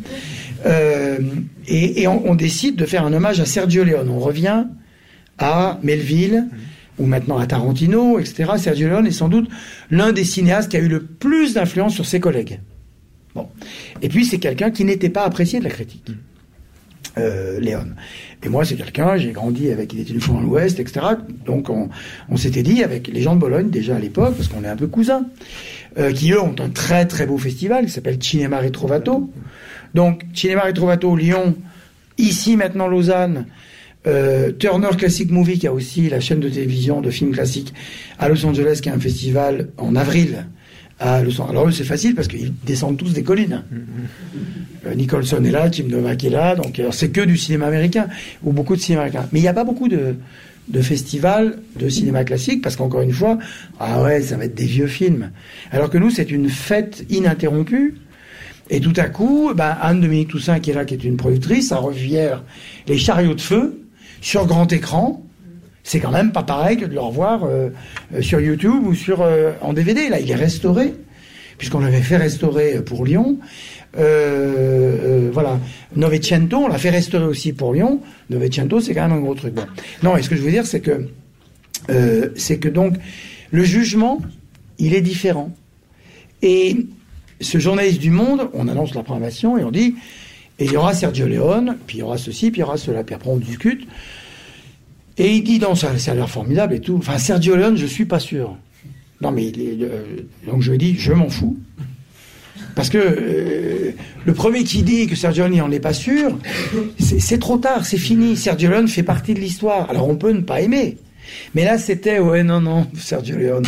Et on décide de faire un hommage à Sergio Leone. On revient à Melville, ou maintenant à Tarantino, etc. Sergio Leone est sans doute l'un des cinéastes qui a eu le plus d'influence sur ses collègues. Bon. Et puis, c'est quelqu'un qui n'était pas apprécié de la critique. Léon. Et moi, c'est quelqu'un, j'ai grandi avec, il était une fois dans l'Ouest, etc. Donc, on s'était dit, avec les gens de Bologne, déjà à l'époque, parce qu'on est un peu cousins, qui eux ont un très très beau festival qui s'appelle Cinema Retrovato. Donc, Cinema Retrovato, Lyon, ici maintenant Lausanne, Turner Classic Movie, qui a aussi la chaîne de télévision de films classiques à Los Angeles, qui a un festival en avril. Alors eux, c'est facile parce qu'ils descendent tous des collines. Nicholson est là, Tim Novak est là, donc c'est que du cinéma américain, ou beaucoup de cinéma américain. Mais il n'y a pas beaucoup de festivals de cinéma classique, parce qu'encore une fois, ah ouais, ça va être des vieux films. Alors que nous, c'est une fête ininterrompue, et tout à coup, Anne-Dominique Toussaint, qui est là, qui est une productrice, ça revient les chariots de feu, sur grand écran. C'est quand même pas pareil que de le revoir sur YouTube ou en DVD. Là, il est restauré, puisqu'on l'avait fait restaurer pour Lyon. Voilà. Novecento, on l'a fait restaurer aussi pour Lyon. Novecento, c'est quand même un gros truc. Bon. Non, et ce que je veux dire, c'est que donc, le jugement, il est différent. Et ce journaliste du Monde, on annonce la programmation et on dit, et il y aura Sergio Leone, puis il y aura ceci, puis il y aura cela, puis après on discute. Et il dit, non, ça a l'air formidable et tout. Enfin, Sergio Leone, je suis pas sûr. Non, mais donc je lui ai dit, je m'en fous. Parce que le premier qui dit que Sergio Leone, il n'en est pas sûr, c'est trop tard, c'est fini. Sergio Leone fait partie de l'histoire. Alors on peut ne pas aimer. Mais là, c'était, ouais, non, Sergio Leone.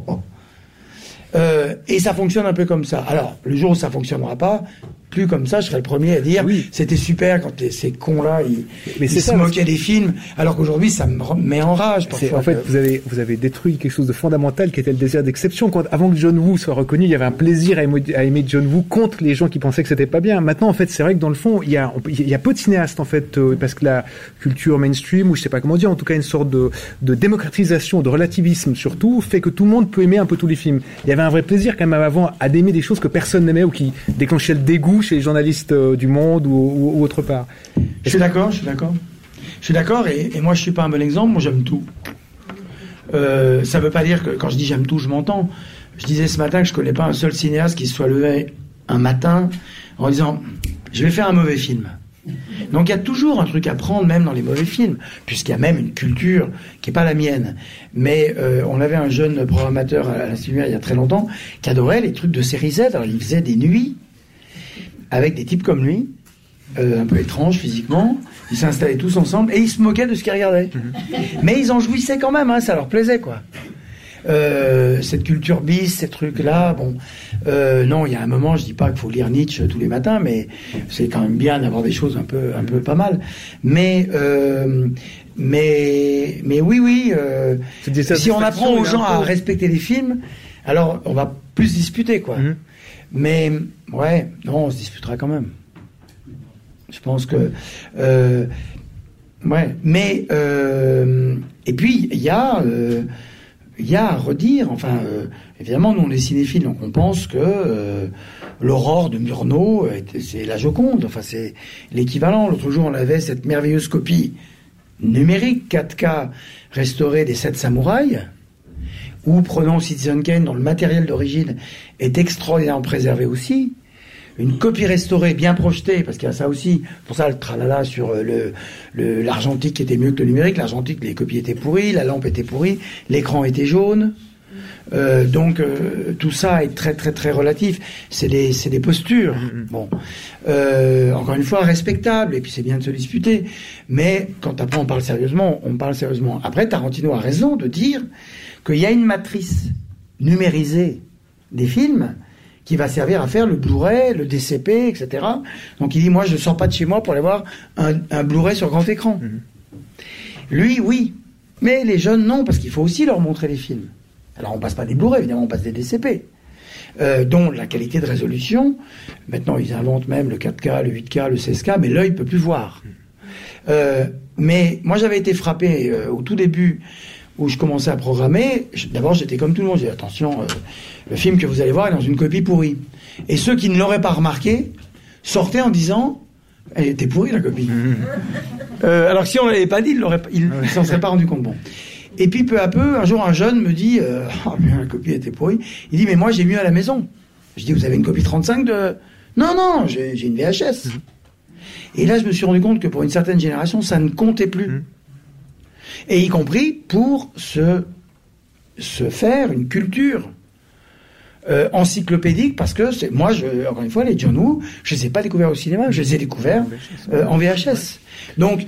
Et ça fonctionne un peu comme ça. Alors, le jour où ça fonctionnera pas, plus comme ça, je serais le premier à dire, oui, c'était super quand ces cons-là, ils se moquaient des films, alors qu'aujourd'hui, ça me met en rage. En fait, vous avez détruit quelque chose de fondamental qui était le désir d'exception. Avant que John Woo soit reconnu, il y avait un plaisir à aimer John Woo contre les gens qui pensaient que c'était pas bien. Maintenant, en fait, c'est vrai que dans le fond, il y a peu de cinéastes, en fait, parce que la culture mainstream, ou je sais pas comment dire, en tout cas une sorte de démocratisation, de relativisme surtout, fait que tout le monde peut aimer un peu tous les films. Il y avait un vrai plaisir quand même avant à d'aimer des choses que personne n'aimait ou qui déclenchaient le dégoût chez les journalistes du Monde ou autre part. Je suis d'accord, et moi je suis pas un bon exemple, moi j'aime tout. Ça veut pas dire que quand je dis j'aime tout, je m'entends. Je disais ce matin que je connais pas un seul cinéaste qui se soit levé un matin en disant je vais faire un mauvais film. Donc il y a toujours un truc à prendre même dans les mauvais films, puisqu'il y a même une culture qui est pas la mienne. Mais on avait un jeune programmateur à l'Institut Lumière il y a très longtemps qui adorait les trucs de série Z. Alors il faisait des nuits avec des types comme lui, un peu étranges physiquement. Ils s'installaient tous ensemble et ils se moquaient de ce qu'ils regardaient. Mais ils en jouissaient quand même, hein, ça leur plaisait, quoi. Cette culture bis, ces trucs-là, bon, non, il y a un moment, je dis pas qu'il faut lire Nietzsche tous les matins, mais c'est quand même bien d'avoir des choses un peu pas mal. Mais oui, si on apprend aux gens à respecter les films, alors on va plus disputer, quoi. Mais ouais, non, on se disputera quand même. Je pense que ouais, mais et puis il y a à redire, enfin, évidemment, nous on est cinéphiles, donc on pense que l'Aurore de Murnau, c'est la Joconde, enfin c'est l'équivalent. L'autre jour, on avait cette merveilleuse copie numérique 4K restaurée des 7 samouraïs, ou prenons Citizen Kane, dont le matériel d'origine est extraordinairement préservé aussi. Une copie restaurée, bien projetée, parce qu'il y a ça aussi, pour ça le tralala sur l'argentique qui était mieux que le numérique. L'argentique, les copies étaient pourries, la lampe était pourrie, l'écran était jaune. Donc tout ça est très très très relatif. C'est des postures. Bon, encore une fois respectable. Et puis c'est bien de se disputer. Mais quand après on parle sérieusement, on parle sérieusement. Après, Tarantino a raison de dire qu'il y a une matrice numérisée des films qui va servir à faire le Blu-ray, le DCP, etc. Donc il dit, moi je ne sors pas de chez moi pour aller voir un Blu-ray sur grand écran. Lui, oui. Mais les jeunes, non, parce qu'il faut aussi leur montrer les films. Alors on passe pas des Blu-ray, évidemment, on passe des DCP. Dont la qualité de résolution, maintenant ils inventent même le 4K, le 8K, le 16K, mais l'œil peut plus voir. Mais moi j'avais été frappé au tout début, où je commençais à programmer. D'abord j'étais comme tout le monde, j'ai dit attention, le film que vous allez voir est dans une copie pourrie. Et ceux qui ne l'auraient pas remarqué sortaient en disant elle était pourrie la copie. Alors que si on ne l'avait pas dit, il ne s'en serait pas rendu compte. Bon. Et puis peu à peu, un jour un jeune me dit la copie était pourrie. Il dit mais moi j'ai mieux à la maison. Je dis vous avez une copie 35 de Non, j'ai une VHS. Et là, je me suis rendu compte que pour une certaine génération, ça ne comptait plus. Et y compris pour se faire une culture encyclopédique, parce que moi, encore une fois, les John Woo, je les ai pas découverts au cinéma, je les ai découverts en VHS. Donc,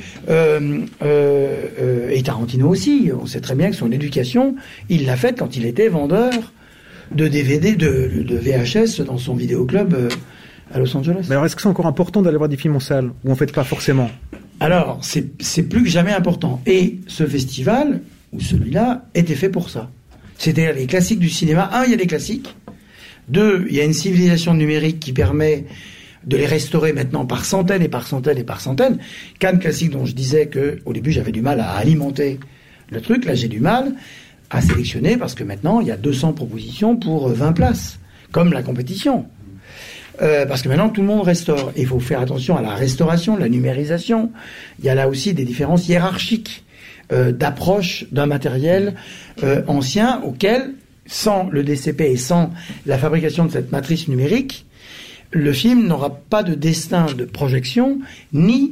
et Tarantino aussi, on sait très bien que son éducation, il l'a faite quand il était vendeur de DVD, de VHS dans son vidéoclub à Los Angeles. Mais alors, est-ce que c'est encore important d'aller voir des films en salle, ou en fait pas forcément? Alors, c'est plus que jamais important. Et ce festival, ou celui-là, était fait pour ça. C'est-à-dire les classiques du cinéma. Un, il y a des classiques. Deux, il y a une civilisation numérique qui permet de les restaurer maintenant par centaines et par centaines et par centaines. Cannes classique dont je disais que au début j'avais du mal à alimenter le truc, là j'ai du mal à sélectionner parce que maintenant il y a 200 propositions pour 20 places, comme la compétition. Parce que maintenant tout le monde restaure. Et il faut faire attention à la restauration, la numérisation. Il y a là aussi des différences hiérarchiques d'approche d'un matériel ancien auquel, sans le DCP et sans la fabrication de cette matrice numérique, le film n'aura pas de destin de projection ni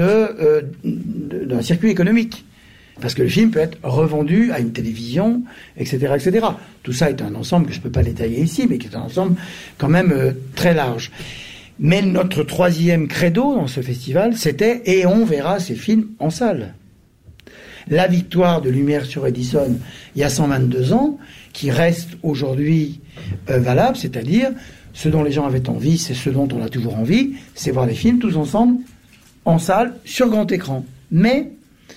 d'un circuit économique. Parce que le film peut être revendu à une télévision, etc., etc. Tout ça est un ensemble que je ne peux pas détailler ici, mais qui est un ensemble quand même très large. Mais notre troisième credo dans ce festival, c'était « Et on verra ces films en salle ». La victoire de Lumière sur Edison, il y a 122 ans, qui reste aujourd'hui valable, c'est-à-dire ce dont les gens avaient envie, c'est ce dont on a toujours envie, c'est voir des films tous ensemble, en salle, sur grand écran. Mais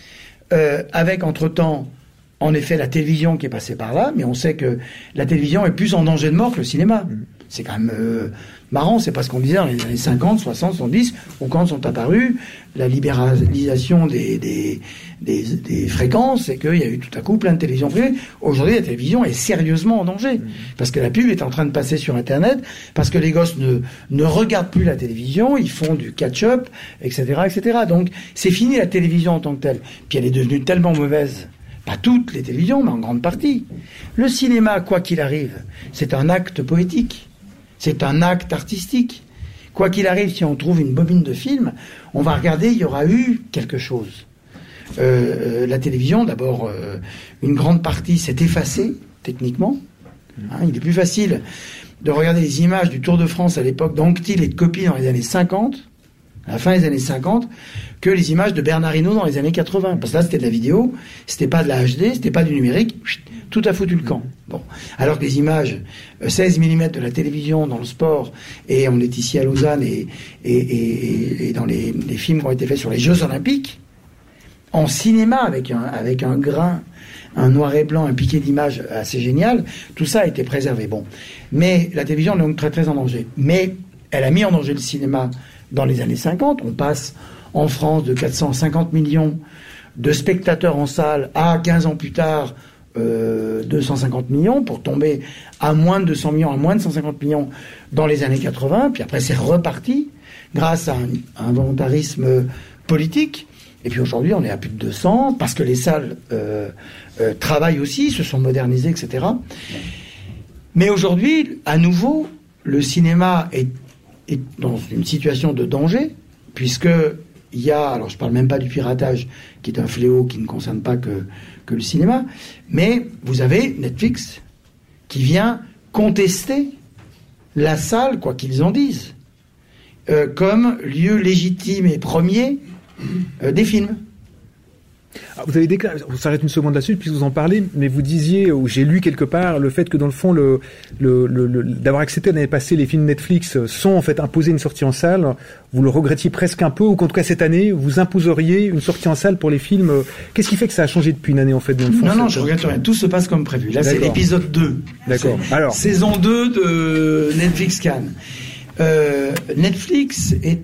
avec entre-temps, en effet, la télévision qui est passée par là, mais on sait que la télévision est plus en danger de mort que le cinéma. C'est quand même marrant, c'est pas ce qu'on disait dans les années 50, 60, 70, où quand sont apparus la libéralisation des fréquences, et qu'il y a eu tout à coup plein de télévisions privées. Aujourd'hui, la télévision est sérieusement en danger, parce que la pub est en train de passer sur Internet, parce que les gosses ne regardent plus la télévision, ils font du catch-up, etc., etc. Donc, c'est fini la télévision en tant que telle. Puis elle est devenue tellement mauvaise. Pas toutes les télévisions, mais en grande partie. Le cinéma, quoi qu'il arrive, c'est un acte poétique. C'est un acte artistique. Quoi qu'il arrive, si on trouve une bobine de film, on va regarder, il y aura eu quelque chose. La télévision, d'abord, une grande partie s'est effacée, techniquement. Il est plus facile de regarder les images du Tour de France à l'époque d'Anquetil et de Coppi dans les années 50, à la fin des années 50, que les images de Bernard Hinault dans les années 80. Parce que là, c'était de la vidéo, c'était pas de la HD, c'était pas du numérique, tout a foutu le camp. Bon. Alors que les images 16 mm de la télévision dans le sport, et on est ici à Lausanne, et dans les films qui ont été faits sur les Jeux Olympiques, en cinéma, avec un grain, un noir et blanc, un piqué d'image assez génial, tout ça a été préservé. Bon. Mais la télévision est donc très très en danger. Mais elle a mis en danger le cinéma dans les années 50. On passe en France de 450 millions de spectateurs en salle à 15 ans plus tard 250 millions pour tomber à moins de 200 millions, à moins de 150 millions dans les années 80. Puis après c'est reparti grâce à un volontarisme politique. Et puis aujourd'hui on est à plus de 200 parce que les salles travaillent aussi, se sont modernisées, etc. Mais aujourd'hui, à nouveau, le cinéma est dans une situation de danger, puisque il y a, alors je parle même pas du piratage, qui est un fléau qui ne concerne pas que le cinéma, mais vous avez Netflix qui vient contester la salle, quoi qu'ils en disent, comme lieu légitime et premier des films. Alors, vous avez déclaré, on s'arrête une seconde là-dessus puisque vous en parlez, mais vous disiez, ou j'ai lu quelque part, le fait que dans le fond, d'avoir accepté l'année passée les films Netflix sans en fait imposer une sortie en salle, vous le regrettiez presque un peu, ou qu'en tout cas cette année, vous imposeriez une sortie en salle pour les films. Qu'est-ce qui fait que ça a changé depuis une année en fait dans le fond? Non, je regrette rien. Tout se passe comme prévu. Là, c'est l'épisode 2. D'accord. Alors, saison 2 de Netflix Cannes. Netflix est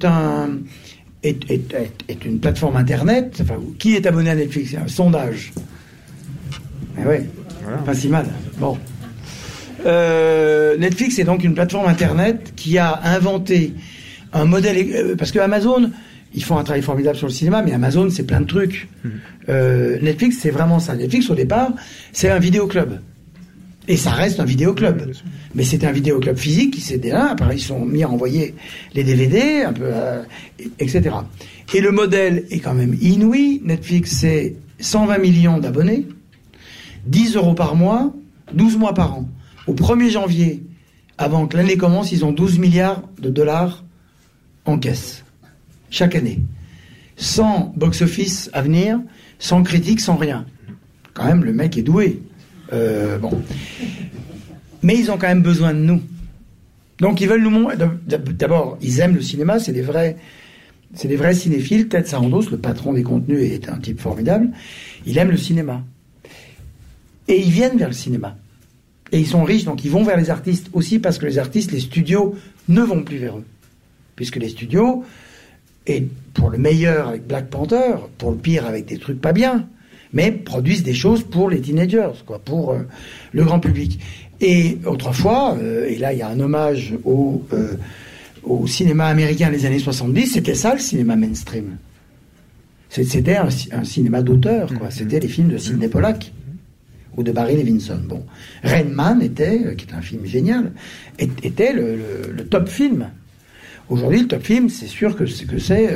une plateforme internet. Enfin, qui est abonné à Netflix? C'est un sondage. Ouais, voilà. Pas si mal. Bon. Netflix est donc une plateforme internet qui a inventé un modèle, parce que Amazon, ils font un travail formidable sur le cinéma, mais Amazon, c'est plein de trucs. Netflix, c'est vraiment ça. Netflix, au départ, c'est un vidéoclub. Et ça reste un vidéoclub. Mais c'était un vidéoclub physique qui s'était là. Après, ils sont mis à envoyer les DVD, un peu, etc. Et le modèle est quand même inouï. Netflix, c'est 120 millions d'abonnés, 10 € par mois, 12 mois par an. Au 1er janvier, avant que l'année commence, ils ont 12 milliards de dollars en caisse. Chaque année. Sans box-office à venir, sans critique, sans rien. Quand même, le mec est doué. Bon. Mais ils ont quand même besoin de nous. Donc ils veulent nous montrer. D'abord, ils aiment le cinéma, c'est des vrais cinéphiles. Ted Sarandos, le patron des contenus, est un type formidable. Il aime le cinéma. Et ils viennent vers le cinéma. Et ils sont riches, donc ils vont vers les artistes aussi, parce que les artistes, les studios, ne vont plus vers eux. Puisque les studios, et pour le meilleur avec Black Panther, pour le pire avec des trucs pas bien, mais produisent des choses pour les teenagers, quoi, pour le grand public. Et autrefois, et là il y a un hommage au cinéma américain des années 70, c'était ça le cinéma mainstream. C'était un cinéma d'auteur, quoi. C'était les films de Sidney Pollack ou de Barry Levinson. Bon, Rain Man était, qui est un film génial, était le top film. Aujourd'hui, le top film, c'est sûr que c'est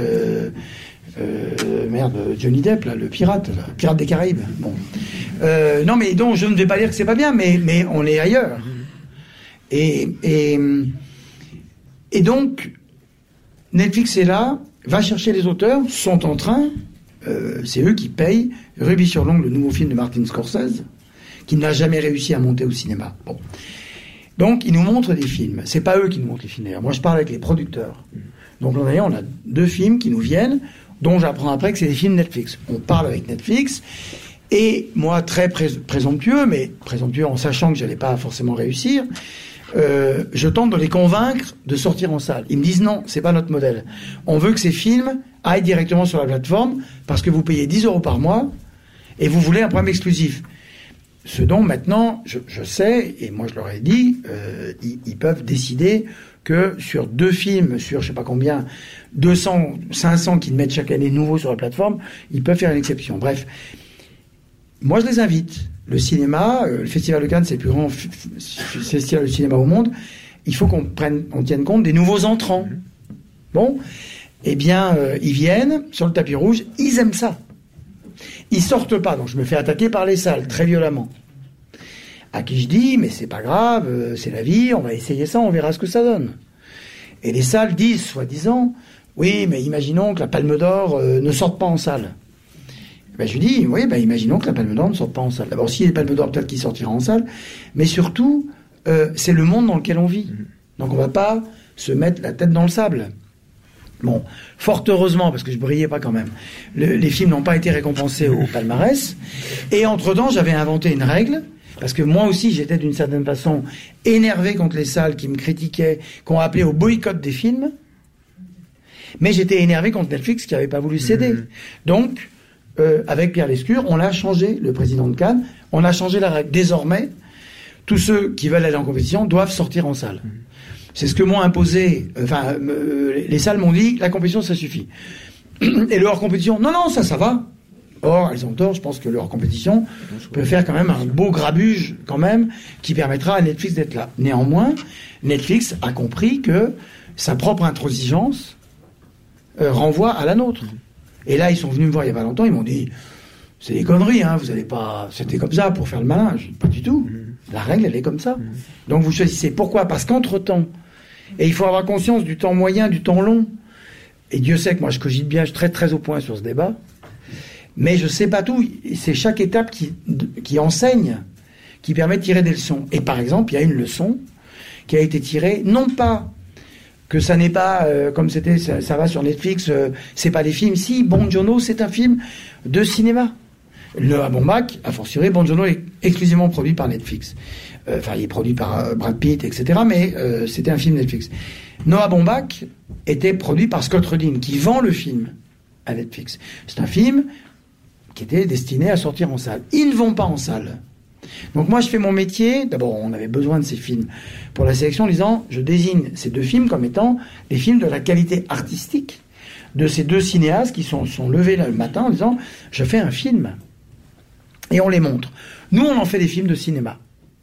Johnny Depp, là, le pirate des Caraïbes. Bon. Non, mais donc, je ne vais pas dire que c'est pas bien, mais on est ailleurs. Et donc, Netflix est là, va chercher les auteurs, sont en train, c'est eux qui payent Rubis sur l'ongle, le nouveau film de Martin Scorsese, qui n'a jamais réussi à monter au cinéma. Bon. Donc, ils nous montrent des films. C'est pas eux qui nous montrent les films, d'ailleurs. Moi, je parle avec les producteurs. Donc, l'an dernier, on a 2 films qui nous viennent, dont j'apprends après que c'est des films Netflix. On parle avec Netflix, et moi, très présomptueux, mais présomptueux en sachant que j'allais pas forcément réussir, je tente de les convaincre de sortir en salle. Ils me disent non, c'est pas notre modèle. On veut que ces films aillent directement sur la plateforme, parce que vous payez 10 € par mois, et vous voulez un programme exclusif. Ce dont maintenant, je sais, et moi je leur ai dit, ils peuvent décider que sur 2 films, sur je sais pas combien, 200, 500 qu'ils mettent chaque année nouveaux sur la plateforme, ils peuvent faire une exception. Bref, moi je les invite. Le cinéma, le Festival de Cannes, c'est le plus grand festival de cinéma au monde. Il faut qu'on tienne compte des nouveaux entrants. Bon, eh bien, ils viennent sur le tapis rouge, ils aiment ça. Ils sortent pas, donc je me fais attaquer par les salles, très violemment. À qui je dis, mais c'est pas grave, c'est la vie, on va essayer ça, on verra ce que ça donne. Et les salles disent, soi-disant, oui, mais imaginons que la Palme d'Or ne sorte pas en salle. Ben, je lui dis, oui, ben, imaginons que la Palme d'Or ne sorte pas en salle. D'abord, s'il y a les Palmes d'Or, peut-être qu'il sortira en salle, mais surtout, c'est le monde dans lequel on vit. Donc on va pas se mettre la tête dans le sable. Bon, fort heureusement, parce que je brillais pas quand même, les films n'ont pas été récompensés au palmarès. Et entre-temps, j'avais inventé une règle, parce que moi aussi, j'étais d'une certaine façon énervé contre les salles qui me critiquaient, qui ont appelé au boycott des films. Mais j'étais énervé contre Netflix qui n'avait pas voulu céder. Donc, avec Pierre Lescure, on a changé, le président de Cannes, on a changé la règle. Désormais, tous ceux qui veulent aller en compétition doivent sortir en salle. C'est ce que m'ont imposé, les salles m'ont dit, la compétition, ça suffit. Et le hors-compétition, non, ça va. Or, elles ont tort, je pense que le hors-compétition peut faire quand même un beau grabuge, quand même, qui permettra à Netflix d'être là. Néanmoins, Netflix a compris que sa propre intransigeance renvoie à la nôtre. Et là, ils sont venus me voir il y a pas longtemps, ils m'ont dit, c'est des conneries, hein, vous allez pas, c'était comme ça pour faire le malin. Je dis, pas du tout. La règle, elle est comme ça. Donc vous choisissez. Pourquoi? Parce qu'entre-temps, et il faut avoir conscience du temps moyen, du temps long. Et Dieu sait que moi, je cogite bien, je suis très très au point sur ce débat. Mais je sais pas tout. C'est chaque étape qui enseigne, qui permet de tirer des leçons. Et par exemple, il y a une leçon qui a été tirée, non pas que ça n'est pas, comme c'était, ça va sur Netflix, c'est pas des films. Si, Bonjourno, c'est un film de cinéma. Noah Baumbach, a fortiori, Bonjourno est exclusivement produit par Netflix. Enfin, il est produit par Brad Pitt, etc., mais c'était un film Netflix. Noah Baumbach était produit par Scott Rudin, qui vend le film à Netflix. C'est un film qui était destiné à sortir en salle. Ils ne vont pas en salle. Donc moi, je fais mon métier. D'abord, on avait besoin de ces films pour la sélection, en disant, je désigne ces 2 films comme étant des films de la qualité artistique de ces 2 cinéastes qui sont levés là, le matin en disant, je fais un film. Et on les montre. Nous, on en fait des films de cinéma.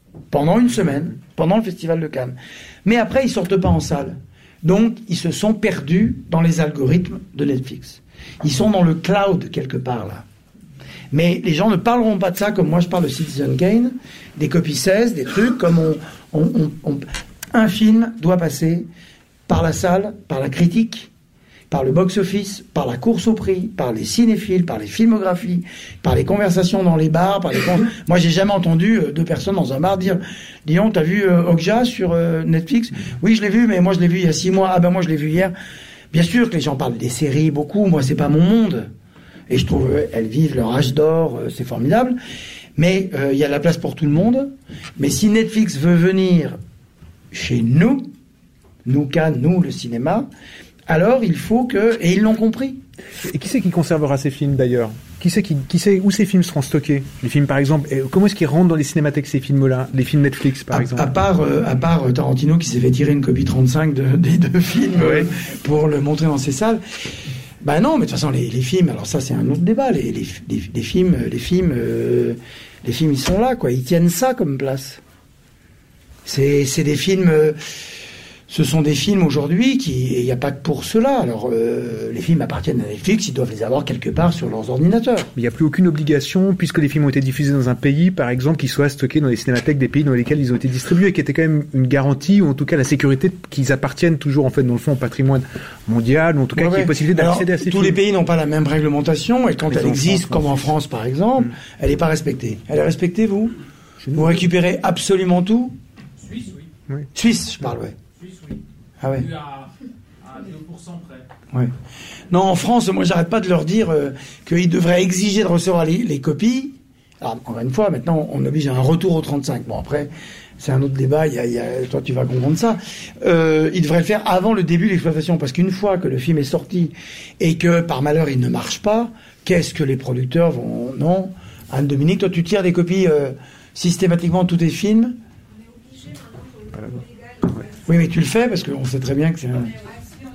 pendant une semaine, pendant le Festival de Cannes. Mais après, ils sortent pas en salle. Donc, ils se sont perdus dans les algorithmes de Netflix. Ils sont dans le cloud, quelque part, là. Mais les gens ne parleront pas de ça comme moi je parle de Citizen Kane, des copies 16, des trucs comme un film doit passer par la salle, par la critique, par le box-office, par la course au prix, par les cinéphiles, par les filmographies, par les conversations dans les bars, Moi, j'ai jamais entendu deux personnes dans un bar dire « Dis donc, t'as vu Okja sur Netflix ?»« Oui, je l'ai vu, mais moi, je l'ai vu il y a 6 mois. Ah ben, moi, je l'ai vu hier. » Bien sûr que les gens parlent des séries beaucoup. Moi, c'est pas mon monde. Et je trouve elles vivent leur âge d'or, c'est formidable. Mais il y a de la place pour tout le monde. Mais si Netflix veut venir chez nous, Cannes, nous, le cinéma, alors il faut que... Et ils l'ont compris. Et qui c'est qui conservera ces films d'ailleurs ? Qui sait où ces films seront stockés ? Les films par exemple, et comment est-ce qu'ils rentrent dans les cinémathèques ces films-là ? Les films Netflix par exemple ? À part Tarantino qui s'est fait tirer une copie 35 des 2 films pour le montrer dans ses salles. Ben non, mais de toute façon les films, alors ça c'est un autre débat. Les films, ils sont là, quoi. Ils tiennent ça comme place. C'est des films. Ce sont des films aujourd'hui il n'y a pas que pour cela. Alors, les films appartiennent à Netflix, ils doivent les avoir quelque part sur leurs ordinateurs. Il n'y a plus aucune obligation, puisque les films ont été diffusés dans un pays, par exemple, qu'ils soient stockés dans les cinémathèques des pays dans lesquels ils ont été distribués, qui était quand même une garantie, ou en tout cas la sécurité qu'ils appartiennent toujours, en fait, dans le fond, au patrimoine mondial, ou en tout cas qu'il y ait possibilité d'accéder à ces films. Tous les pays n'ont pas la même réglementation, et quand elle existe, comme en France, par exemple, elle n'est pas respectée. Elle est respectée, vous ? Vous récupérez absolument tout ? Suisse, oui. Suisse, je parle, ouais. Ah ouais. À 2% près. Ouais. Non, en France, moi, j'arrête pas de leur dire qu'ils devraient exiger de recevoir les copies. Alors, encore une fois, maintenant, on oblige à un retour au 35. Bon, après, c'est un autre débat. Toi, tu vas comprendre ça. Ils devraient le faire avant le début de l'exploitation, parce qu'une fois que le film est sorti et que, par malheur, il ne marche pas, qu'est-ce que les producteurs vont... Non, Anne-Dominique, toi, tu tires des copies systématiquement de tous tes films. Oui, mais tu le fais parce qu'on sait très bien que c'est un... Hein ?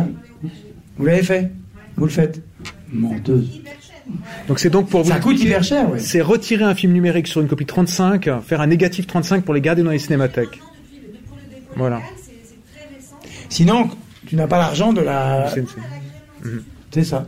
Vous l'avez fait ? Vous le faites ? Menteuse. Donc c'est donc pour vous... Ça coûte hyper cher, oui. C'est retirer un film numérique sur une copie 35, faire un négatif 35 pour les garder dans les cinémathèques. Voilà. Sinon, tu n'as pas l'argent de la... C'est ça.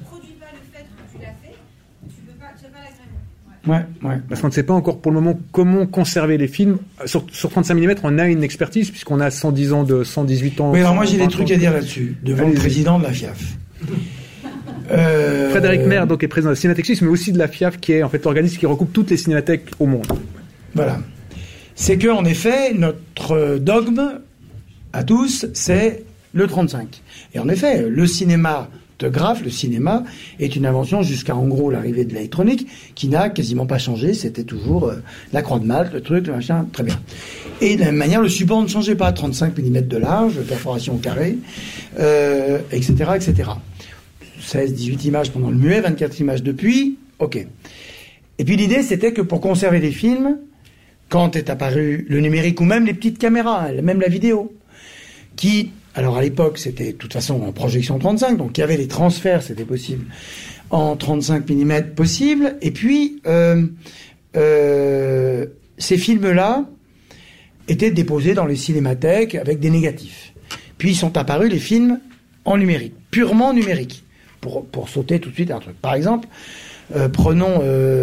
Ouais. Parce qu'on ne sait pas encore pour le moment comment conserver les films. Sur 35 mm, on a une expertise puisqu'on a 118 ans. Oui, alors moi j'ai des trucs à dire là-dessus, devant le président de la FIAF. Frédéric Maire donc est président de la Cinémathèque Suisse, mais aussi de la FIAF qui est en fait l'organisme qui recoupe toutes les cinémathèques au monde. Voilà. C'est que en effet, notre dogme à tous, c'est le 35. Et en effet, le cinéma est une invention jusqu'à en gros l'arrivée de l'électronique qui n'a quasiment pas changé, c'était toujours la croix de Malte, le truc, le machin, très bien. Et de la même manière, le support ne changeait pas, 35 mm de large, perforation au carré, etc., etc. 16, 18 images pendant le muet, 24 images depuis, ok. Et puis l'idée, c'était que pour conserver les films, quand est apparu le numérique ou même les petites caméras, même la vidéo, alors à l'époque, c'était de toute façon en projection 35, donc il y avait les transferts, c'était possible, en 35 mm possible. Et puis, ces films-là étaient déposés dans les cinémathèques avec des négatifs. Puis sont apparus les films en numérique, purement numérique, pour sauter tout de suite un truc. Par exemple, prenons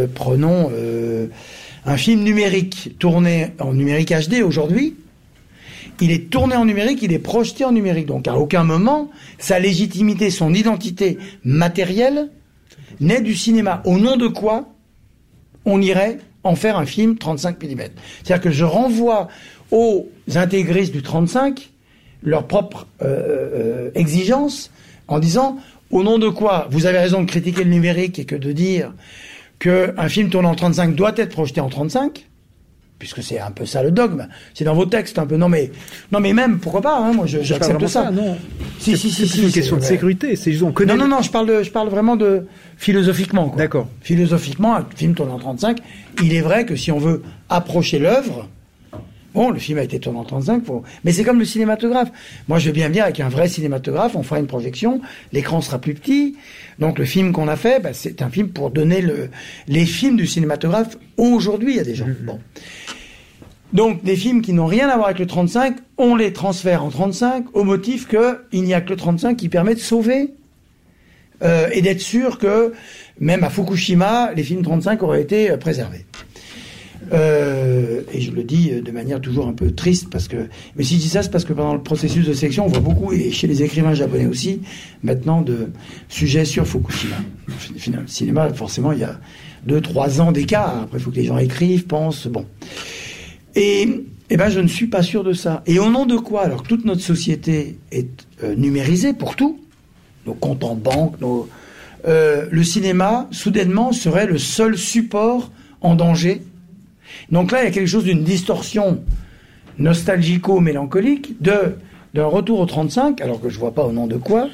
un film numérique tourné en numérique HD aujourd'hui. Il est tourné en numérique, il est projeté en numérique. Donc à aucun moment, sa légitimité, son identité matérielle naît du cinéma. Au nom de quoi on irait en faire un film 35 mm. C'est-à-dire que je renvoie aux intégristes du 35 leur propre exigence en disant au nom de quoi vous avez raison de critiquer le numérique et que de dire qu'un film tourné en 35 doit être projeté en 35, puisque c'est un peu ça le dogme. C'est dans vos textes un peu. Non mais même pourquoi pas, hein, moi j'accepte ça. Non. Si, c'est une question de sécurité, c'est juste on connaît. Non, je parle vraiment de philosophiquement, quoi. D'accord. Philosophiquement, un film tourné en 35, il est vrai que si on veut approcher l'œuvre, bon, le film a été tourné en 35, mais c'est comme le cinématographe. Moi, je vais bien venir avec un vrai cinématographe, on fera une projection, l'écran sera plus petit. Donc, le film qu'on a fait, c'est un film pour donner les films du cinématographe aujourd'hui à des gens. Bon. Donc, des films qui n'ont rien à voir avec le 35, on les transfère en 35 au motif qu'il n'y a que le 35 qui permet de sauver et d'être sûr que, même à Fukushima, les films 35 auraient été préservés. Et je le dis de manière toujours un peu triste, mais si je dis ça, c'est parce que pendant le processus de sélection, on voit beaucoup, et chez les écrivains japonais aussi, maintenant, de sujets sur Fukushima. Finalement, le cinéma, forcément, il y a 2-3 ans d'écart. Après, il faut que les gens écrivent, pensent, bon. Et ben, je ne suis pas sûr de ça. Et au nom de quoi, alors que toute notre société est numérisée pour tout, nos comptes en banque, le cinéma, soudainement, serait le seul support en danger. Donc là, il y a quelque chose d'une distorsion nostalgico-mélancolique d'un retour au 35, alors que je vois pas au nom de quoi,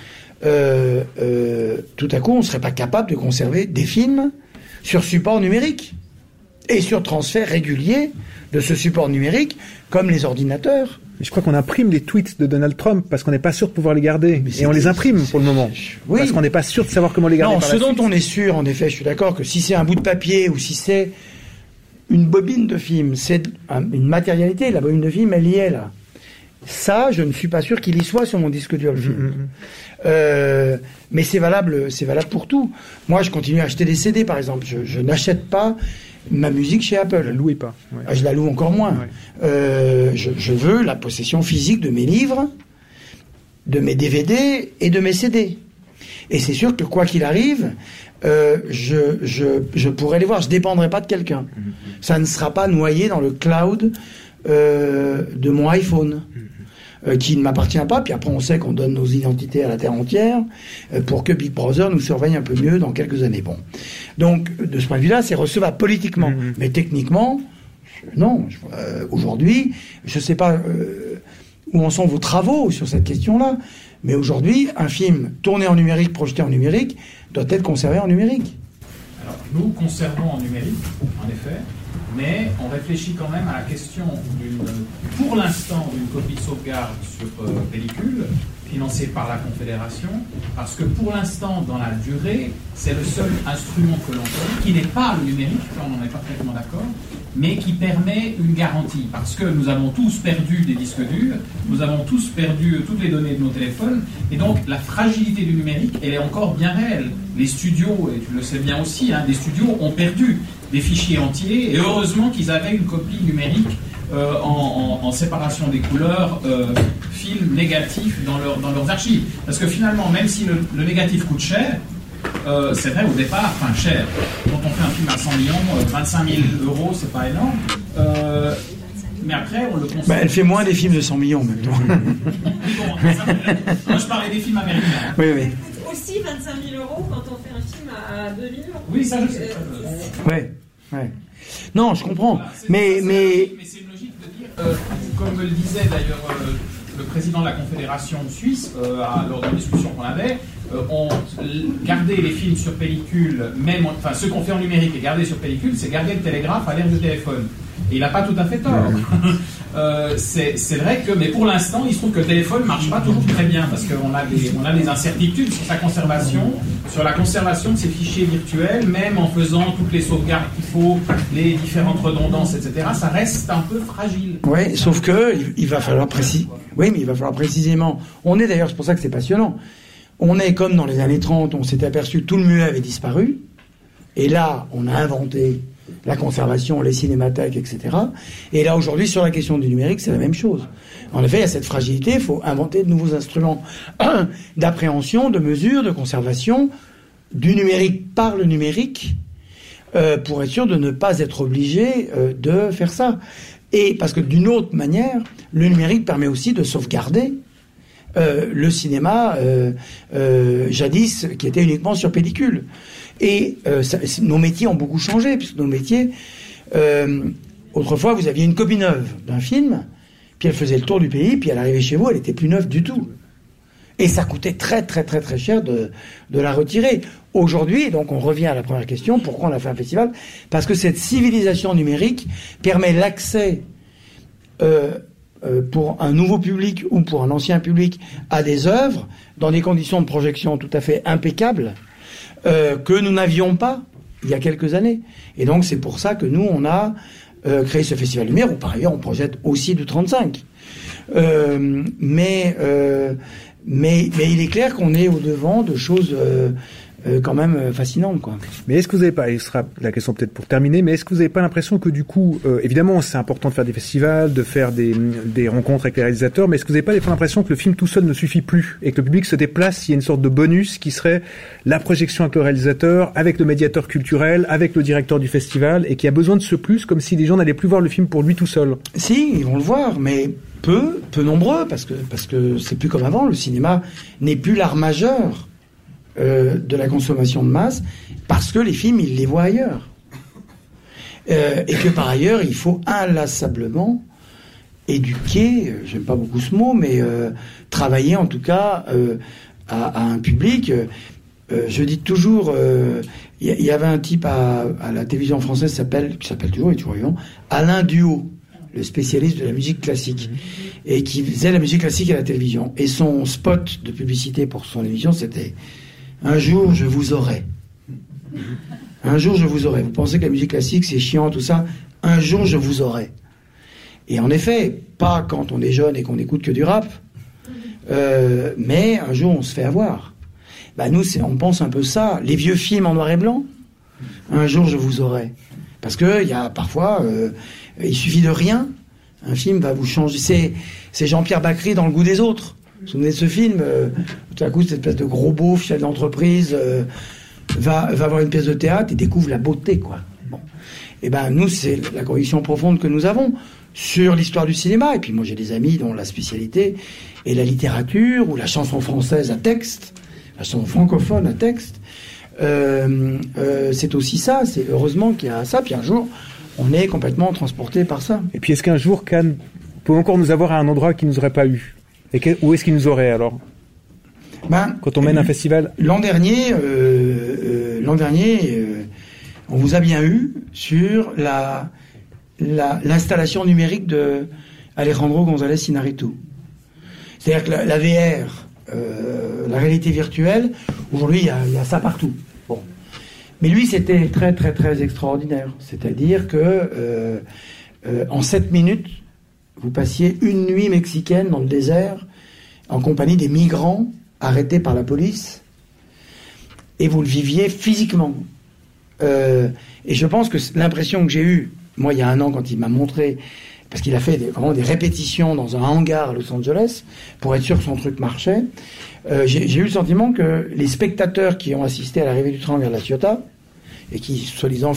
tout à coup, on serait pas capable de conserver des films sur support numérique et sur transfert régulier de ce support numérique, comme les ordinateurs. Je crois qu'on imprime les tweets de Donald Trump parce qu'on n'est pas sûr de pouvoir les garder. Et on les imprime pour le moment. Oui. Parce qu'on n'est pas sûr de savoir comment les garder. Non, par ce la dont suite. on est sûr, en effet, je suis d'accord, que si c'est un bout de papier ou si c'est une bobine de film, c'est une matérialité. La bobine de film, elle y est là. Ça, je ne suis pas sûr qu'il y soit sur mon disque dur, le film. Mais c'est valable pour tout. Moi, je continue à acheter des CD, par exemple. Je n'achète pas ma musique chez Apple. Je la louais pas. Ouais. Je la loue encore moins. Ouais. Je veux la possession physique de mes livres, de mes DVD et de mes CD. Et c'est sûr que quoi qu'il arrive, je pourrai les voir. Je dépendrai pas de quelqu'un. Ça ne sera pas noyé dans le cloud de mon iPhone. Qui ne m'appartient pas, puis après on sait qu'on donne nos identités à la terre entière pour que Big Brother nous surveille un peu mieux dans quelques années. Bon, donc de ce point de vue-là, c'est recevable politiquement, mais techniquement, non. Aujourd'hui, je sais pas où en sont vos travaux sur cette question-là, mais aujourd'hui, un film tourné en numérique, projeté en numérique, doit être conservé en numérique. Alors, nous conservons en numérique, en effet. Mais on réfléchit quand même à la question, pour l'instant, d'une copie de sauvegarde sur pellicule, financée par la Confédération, parce que pour l'instant, dans la durée, c'est le seul instrument que l'on connaît, qui n'est pas le numérique, on n'en est pas complètement d'accord, mais qui permet une garantie. Parce que nous avons tous perdu des disques durs, nous avons tous perdu toutes les données de nos téléphones, et donc la fragilité du numérique, elle est encore bien réelle. Les studios, et tu le sais bien aussi, des studios ont perdu des fichiers entiers, et heureusement qu'ils avaient une copie numérique en séparation des couleurs, film négatif dans leurs archives. Parce que finalement, même si le négatif coûte cher, c'est vrai au départ, enfin cher, quand on fait un film à 100 millions, 25 000 euros, c'est pas énorme, mais après on le consomme. Elle fait moins des films de 100 millions même. Moi je parlais des films américains. Oui. Aussi 25 000 euros quand on fait un film à 2 millions. Oui, ça je sais. Ouais. Non, je comprends. Voilà, mais c'est une logique de dire, comme le disait d'ailleurs le président de la Confédération suisse lors de la discussion qu'on avait, garder les films sur pellicule, ce qu'on fait en numérique et garder sur pellicule, c'est garder le télégraphe à l'ère du téléphone. Et il n'a pas tout à fait tort. C'est vrai que, mais pour l'instant, il se trouve que le téléphone ne marche pas toujours très bien parce qu'on a des incertitudes sur sa conservation, sur la conservation de ces fichiers virtuels, même en faisant toutes les sauvegardes qu'il faut, les différentes redondances, etc. Ça reste un peu fragile. Oui, sauf que il va falloir préciser. Oui, mais il va falloir précisément. On est d'ailleurs, c'est pour ça que c'est passionnant. On est comme dans les années 30, on s'est aperçu que tout le muet avait disparu, et là, on a inventé la conservation, les cinémathèques, etc. Et là, aujourd'hui, sur la question du numérique, c'est la même chose. En effet, il y a cette fragilité, il faut inventer de nouveaux instruments d'appréhension, de mesure, de conservation du numérique par le numérique, pour être sûr de ne pas être obligé de faire ça. Et parce que d'une autre manière, le numérique permet aussi de sauvegarder le cinéma jadis qui était uniquement sur pellicule. Et nos métiers ont beaucoup changé, puisque nos métiers, autrefois, vous aviez une copie neuve d'un film, puis elle faisait le tour du pays, puis elle arrivait chez vous, elle était plus neuve du tout. Et ça coûtait très très très très cher de la retirer. Aujourd'hui, donc on revient à la première question, pourquoi on a fait un festival ? Parce que cette civilisation numérique permet l'accès pour un nouveau public ou pour un ancien public à des œuvres dans des conditions de projection tout à fait impeccables que nous n'avions pas il y a quelques années. Et donc c'est pour ça que nous, on a créé ce Festival Lumière, où par ailleurs on projette aussi du 35. Mais il est clair qu'on est au-devant de choses quand même fascinantes, quoi. Mais est-ce que vous n'avez pas, et ce sera la question peut-être pour terminer, mais est-ce que vous n'avez pas l'impression que du coup, évidemment c'est important de faire des festivals, de faire des rencontres avec les réalisateurs, mais est-ce que vous n'avez pas des fois l'impression que le film tout seul ne suffit plus, et que le public se déplace, il y a une sorte de bonus qui serait la projection avec le réalisateur, avec le médiateur culturel, avec le directeur du festival, et qu'il y a besoin de ce plus, comme si les gens n'allaient plus voir le film pour lui tout seul? Si, ils vont le voir, mais peu nombreux, parce que c'est plus comme avant, le cinéma n'est plus l'art majeur de la consommation de masse, parce que les films, ils les voient ailleurs. Et que par ailleurs, il faut inlassablement éduquer, j'aime pas beaucoup ce mot, mais travailler en tout cas à un public. Je dis toujours, il y avait un type à la télévision française qui s'appelle toujours, il est toujours vivant, Alain Duhaut, le spécialiste de la musique classique, et qui faisait la musique classique à la télévision. Et son spot de publicité pour son émission, c'était « Un jour, je vous aurai. Un jour, je vous aurai. Vous pensez que la musique classique, c'est chiant, tout ça? Un jour, je vous aurai. » Et en effet, pas quand on est jeune et qu'on n'écoute que du rap, mais un jour, on se fait avoir. Bah, nous, on pense un peu ça. Les vieux films en noir et blanc, un jour, je vous aurai. Parce que il y a parfois, il suffit de rien, un film va vous changer. C'est Jean-Pierre Bacri dans Le goût des autres. Vous vous souvenez de ce film? Tout à coup, cette espèce de gros beauf, chef d'entreprise, va voir une pièce de théâtre et découvre la beauté, quoi. Bon. Et ben nous, c'est la conviction profonde que nous avons sur l'histoire du cinéma. Et puis moi, j'ai des amis dont la spécialité est la littérature ou la chanson française à texte, la chanson francophone à texte. C'est aussi ça. C'est heureusement qu'il y a ça. Puis un jour, on est complètement transporté par ça. Et puis est-ce qu'un jour Cannes peut encore nous avoir à un endroit qu'il nous aurait pas eu? Et où est-ce qu'il nous aurait alors? Quand on mène un festival. L'an dernier, on vous a bien eu sur l'installation numérique de Alejandro González Iñárritu. C'est-à-dire que la VR, la réalité virtuelle, aujourd'hui il y a ça partout. Bon. Mais lui, c'était très très très extraordinaire. C'est-à-dire que en 7 minutes, vous passiez une nuit mexicaine dans le désert en compagnie des migrants arrêtés par la police et vous le viviez physiquement. Et je pense que l'impression que j'ai eue, moi il y a un an quand il m'a montré, parce qu'il a fait vraiment des répétitions dans un hangar à Los Angeles pour être sûr que son truc marchait, j'ai eu le sentiment que les spectateurs qui ont assisté à l'arrivée du train vers La Ciotat et qui soi-disant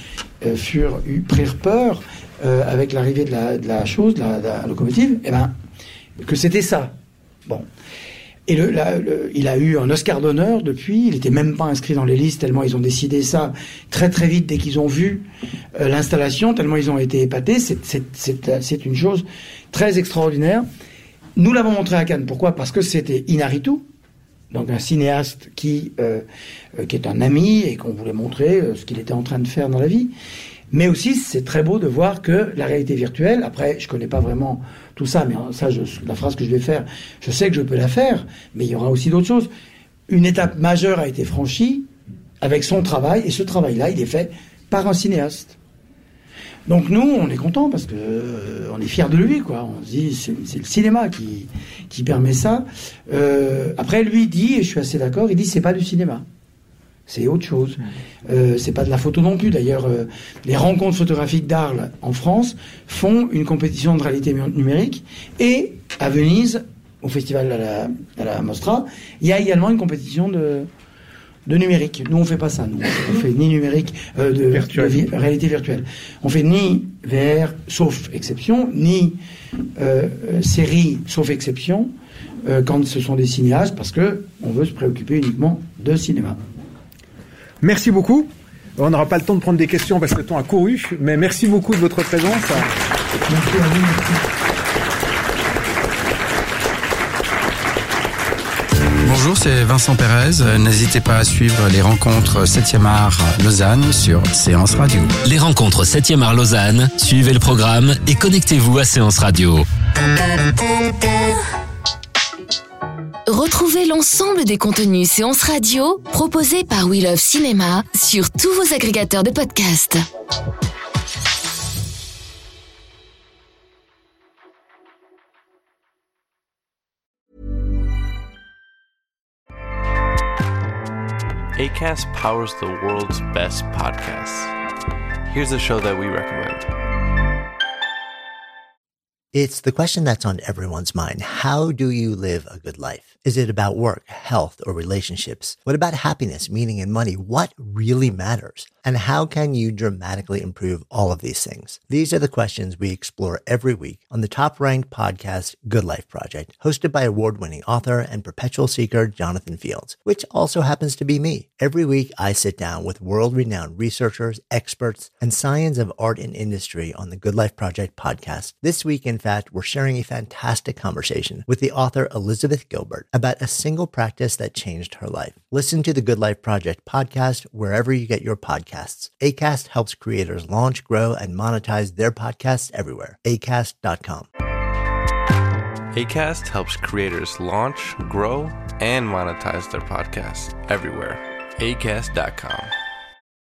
prirent peur avec l'arrivée de la locomotive, que c'était ça. Bon. Et il a eu un Oscar d'honneur depuis. Il n'était même pas inscrit dans les listes tellement ils ont décidé ça très très vite dès qu'ils ont vu l'installation, tellement ils ont été épatés. C'est une chose très extraordinaire. Nous l'avons montré à Cannes. Pourquoi? Parce que c'était Iñárritu, donc un cinéaste qui est un ami et qu'on voulait montrer ce qu'il était en train de faire dans la vie. Mais aussi, c'est très beau de voir que la réalité virtuelle, après, je connais pas vraiment tout ça, mais ça, la phrase que je vais faire, je sais que je peux la faire, mais il y aura aussi d'autres choses. Une étape majeure a été franchie avec son travail, et ce travail-là, il est fait par un cinéaste. Donc nous, on est contents parce que on est fiers de lui, quoi. On se dit, c'est le cinéma qui permet ça. Après, lui dit, et je suis assez d'accord, il dit, c'est pas du cinéma. C'est autre chose. C'est pas de la photo non plus. D'ailleurs, les rencontres photographiques d'Arles en France font une compétition de réalité numérique. Et à Venise, au festival à la Mostra, il y a également une compétition de numérique. Nous, on fait pas ça. Nous, on fait ni numérique de réalité virtuelle. On fait ni VR, sauf exception, ni série, sauf exception, quand ce sont des cinéastes, parce que on veut se préoccuper uniquement de cinéma. Merci beaucoup. On n'aura pas le temps de prendre des questions parce que le temps a couru, mais merci beaucoup de votre présence. Merci à vous. Bonjour, c'est Vincent Pérez. N'hésitez pas à suivre les rencontres 7e art Lausanne sur Séance Radio. Les rencontres 7e art Lausanne, suivez le programme et connectez-vous à Séance Radio. Retrouvez l'ensemble des contenus séances radio proposés par We Love Cinéma sur tous vos agrégateurs de podcasts. Acast powers the world's best podcasts. Here's a show that we recommend. It's the question that's on everyone's mind. How do you live a good life? Is it about work, health, or relationships? What about happiness, meaning, and money? What really matters? And how can you dramatically improve all of these things? These are the questions we explore every week on the top-ranked podcast, Good Life Project, hosted by award-winning author and perpetual seeker Jonathan Fields, which also happens to be me. Every week, I sit down with world-renowned researchers, experts, and scions of art and industry on the Good Life Project podcast. This week, in fact, we're sharing a fantastic conversation with the author Elizabeth Gilbert about a single practice that changed her life. Listen to the Good Life Project podcast wherever you get your podcasts. Acast helps creators launch, grow, and monetize their podcasts everywhere. Acast.com. Acast helps creators launch, grow, and monetize their podcasts everywhere. Acast.com.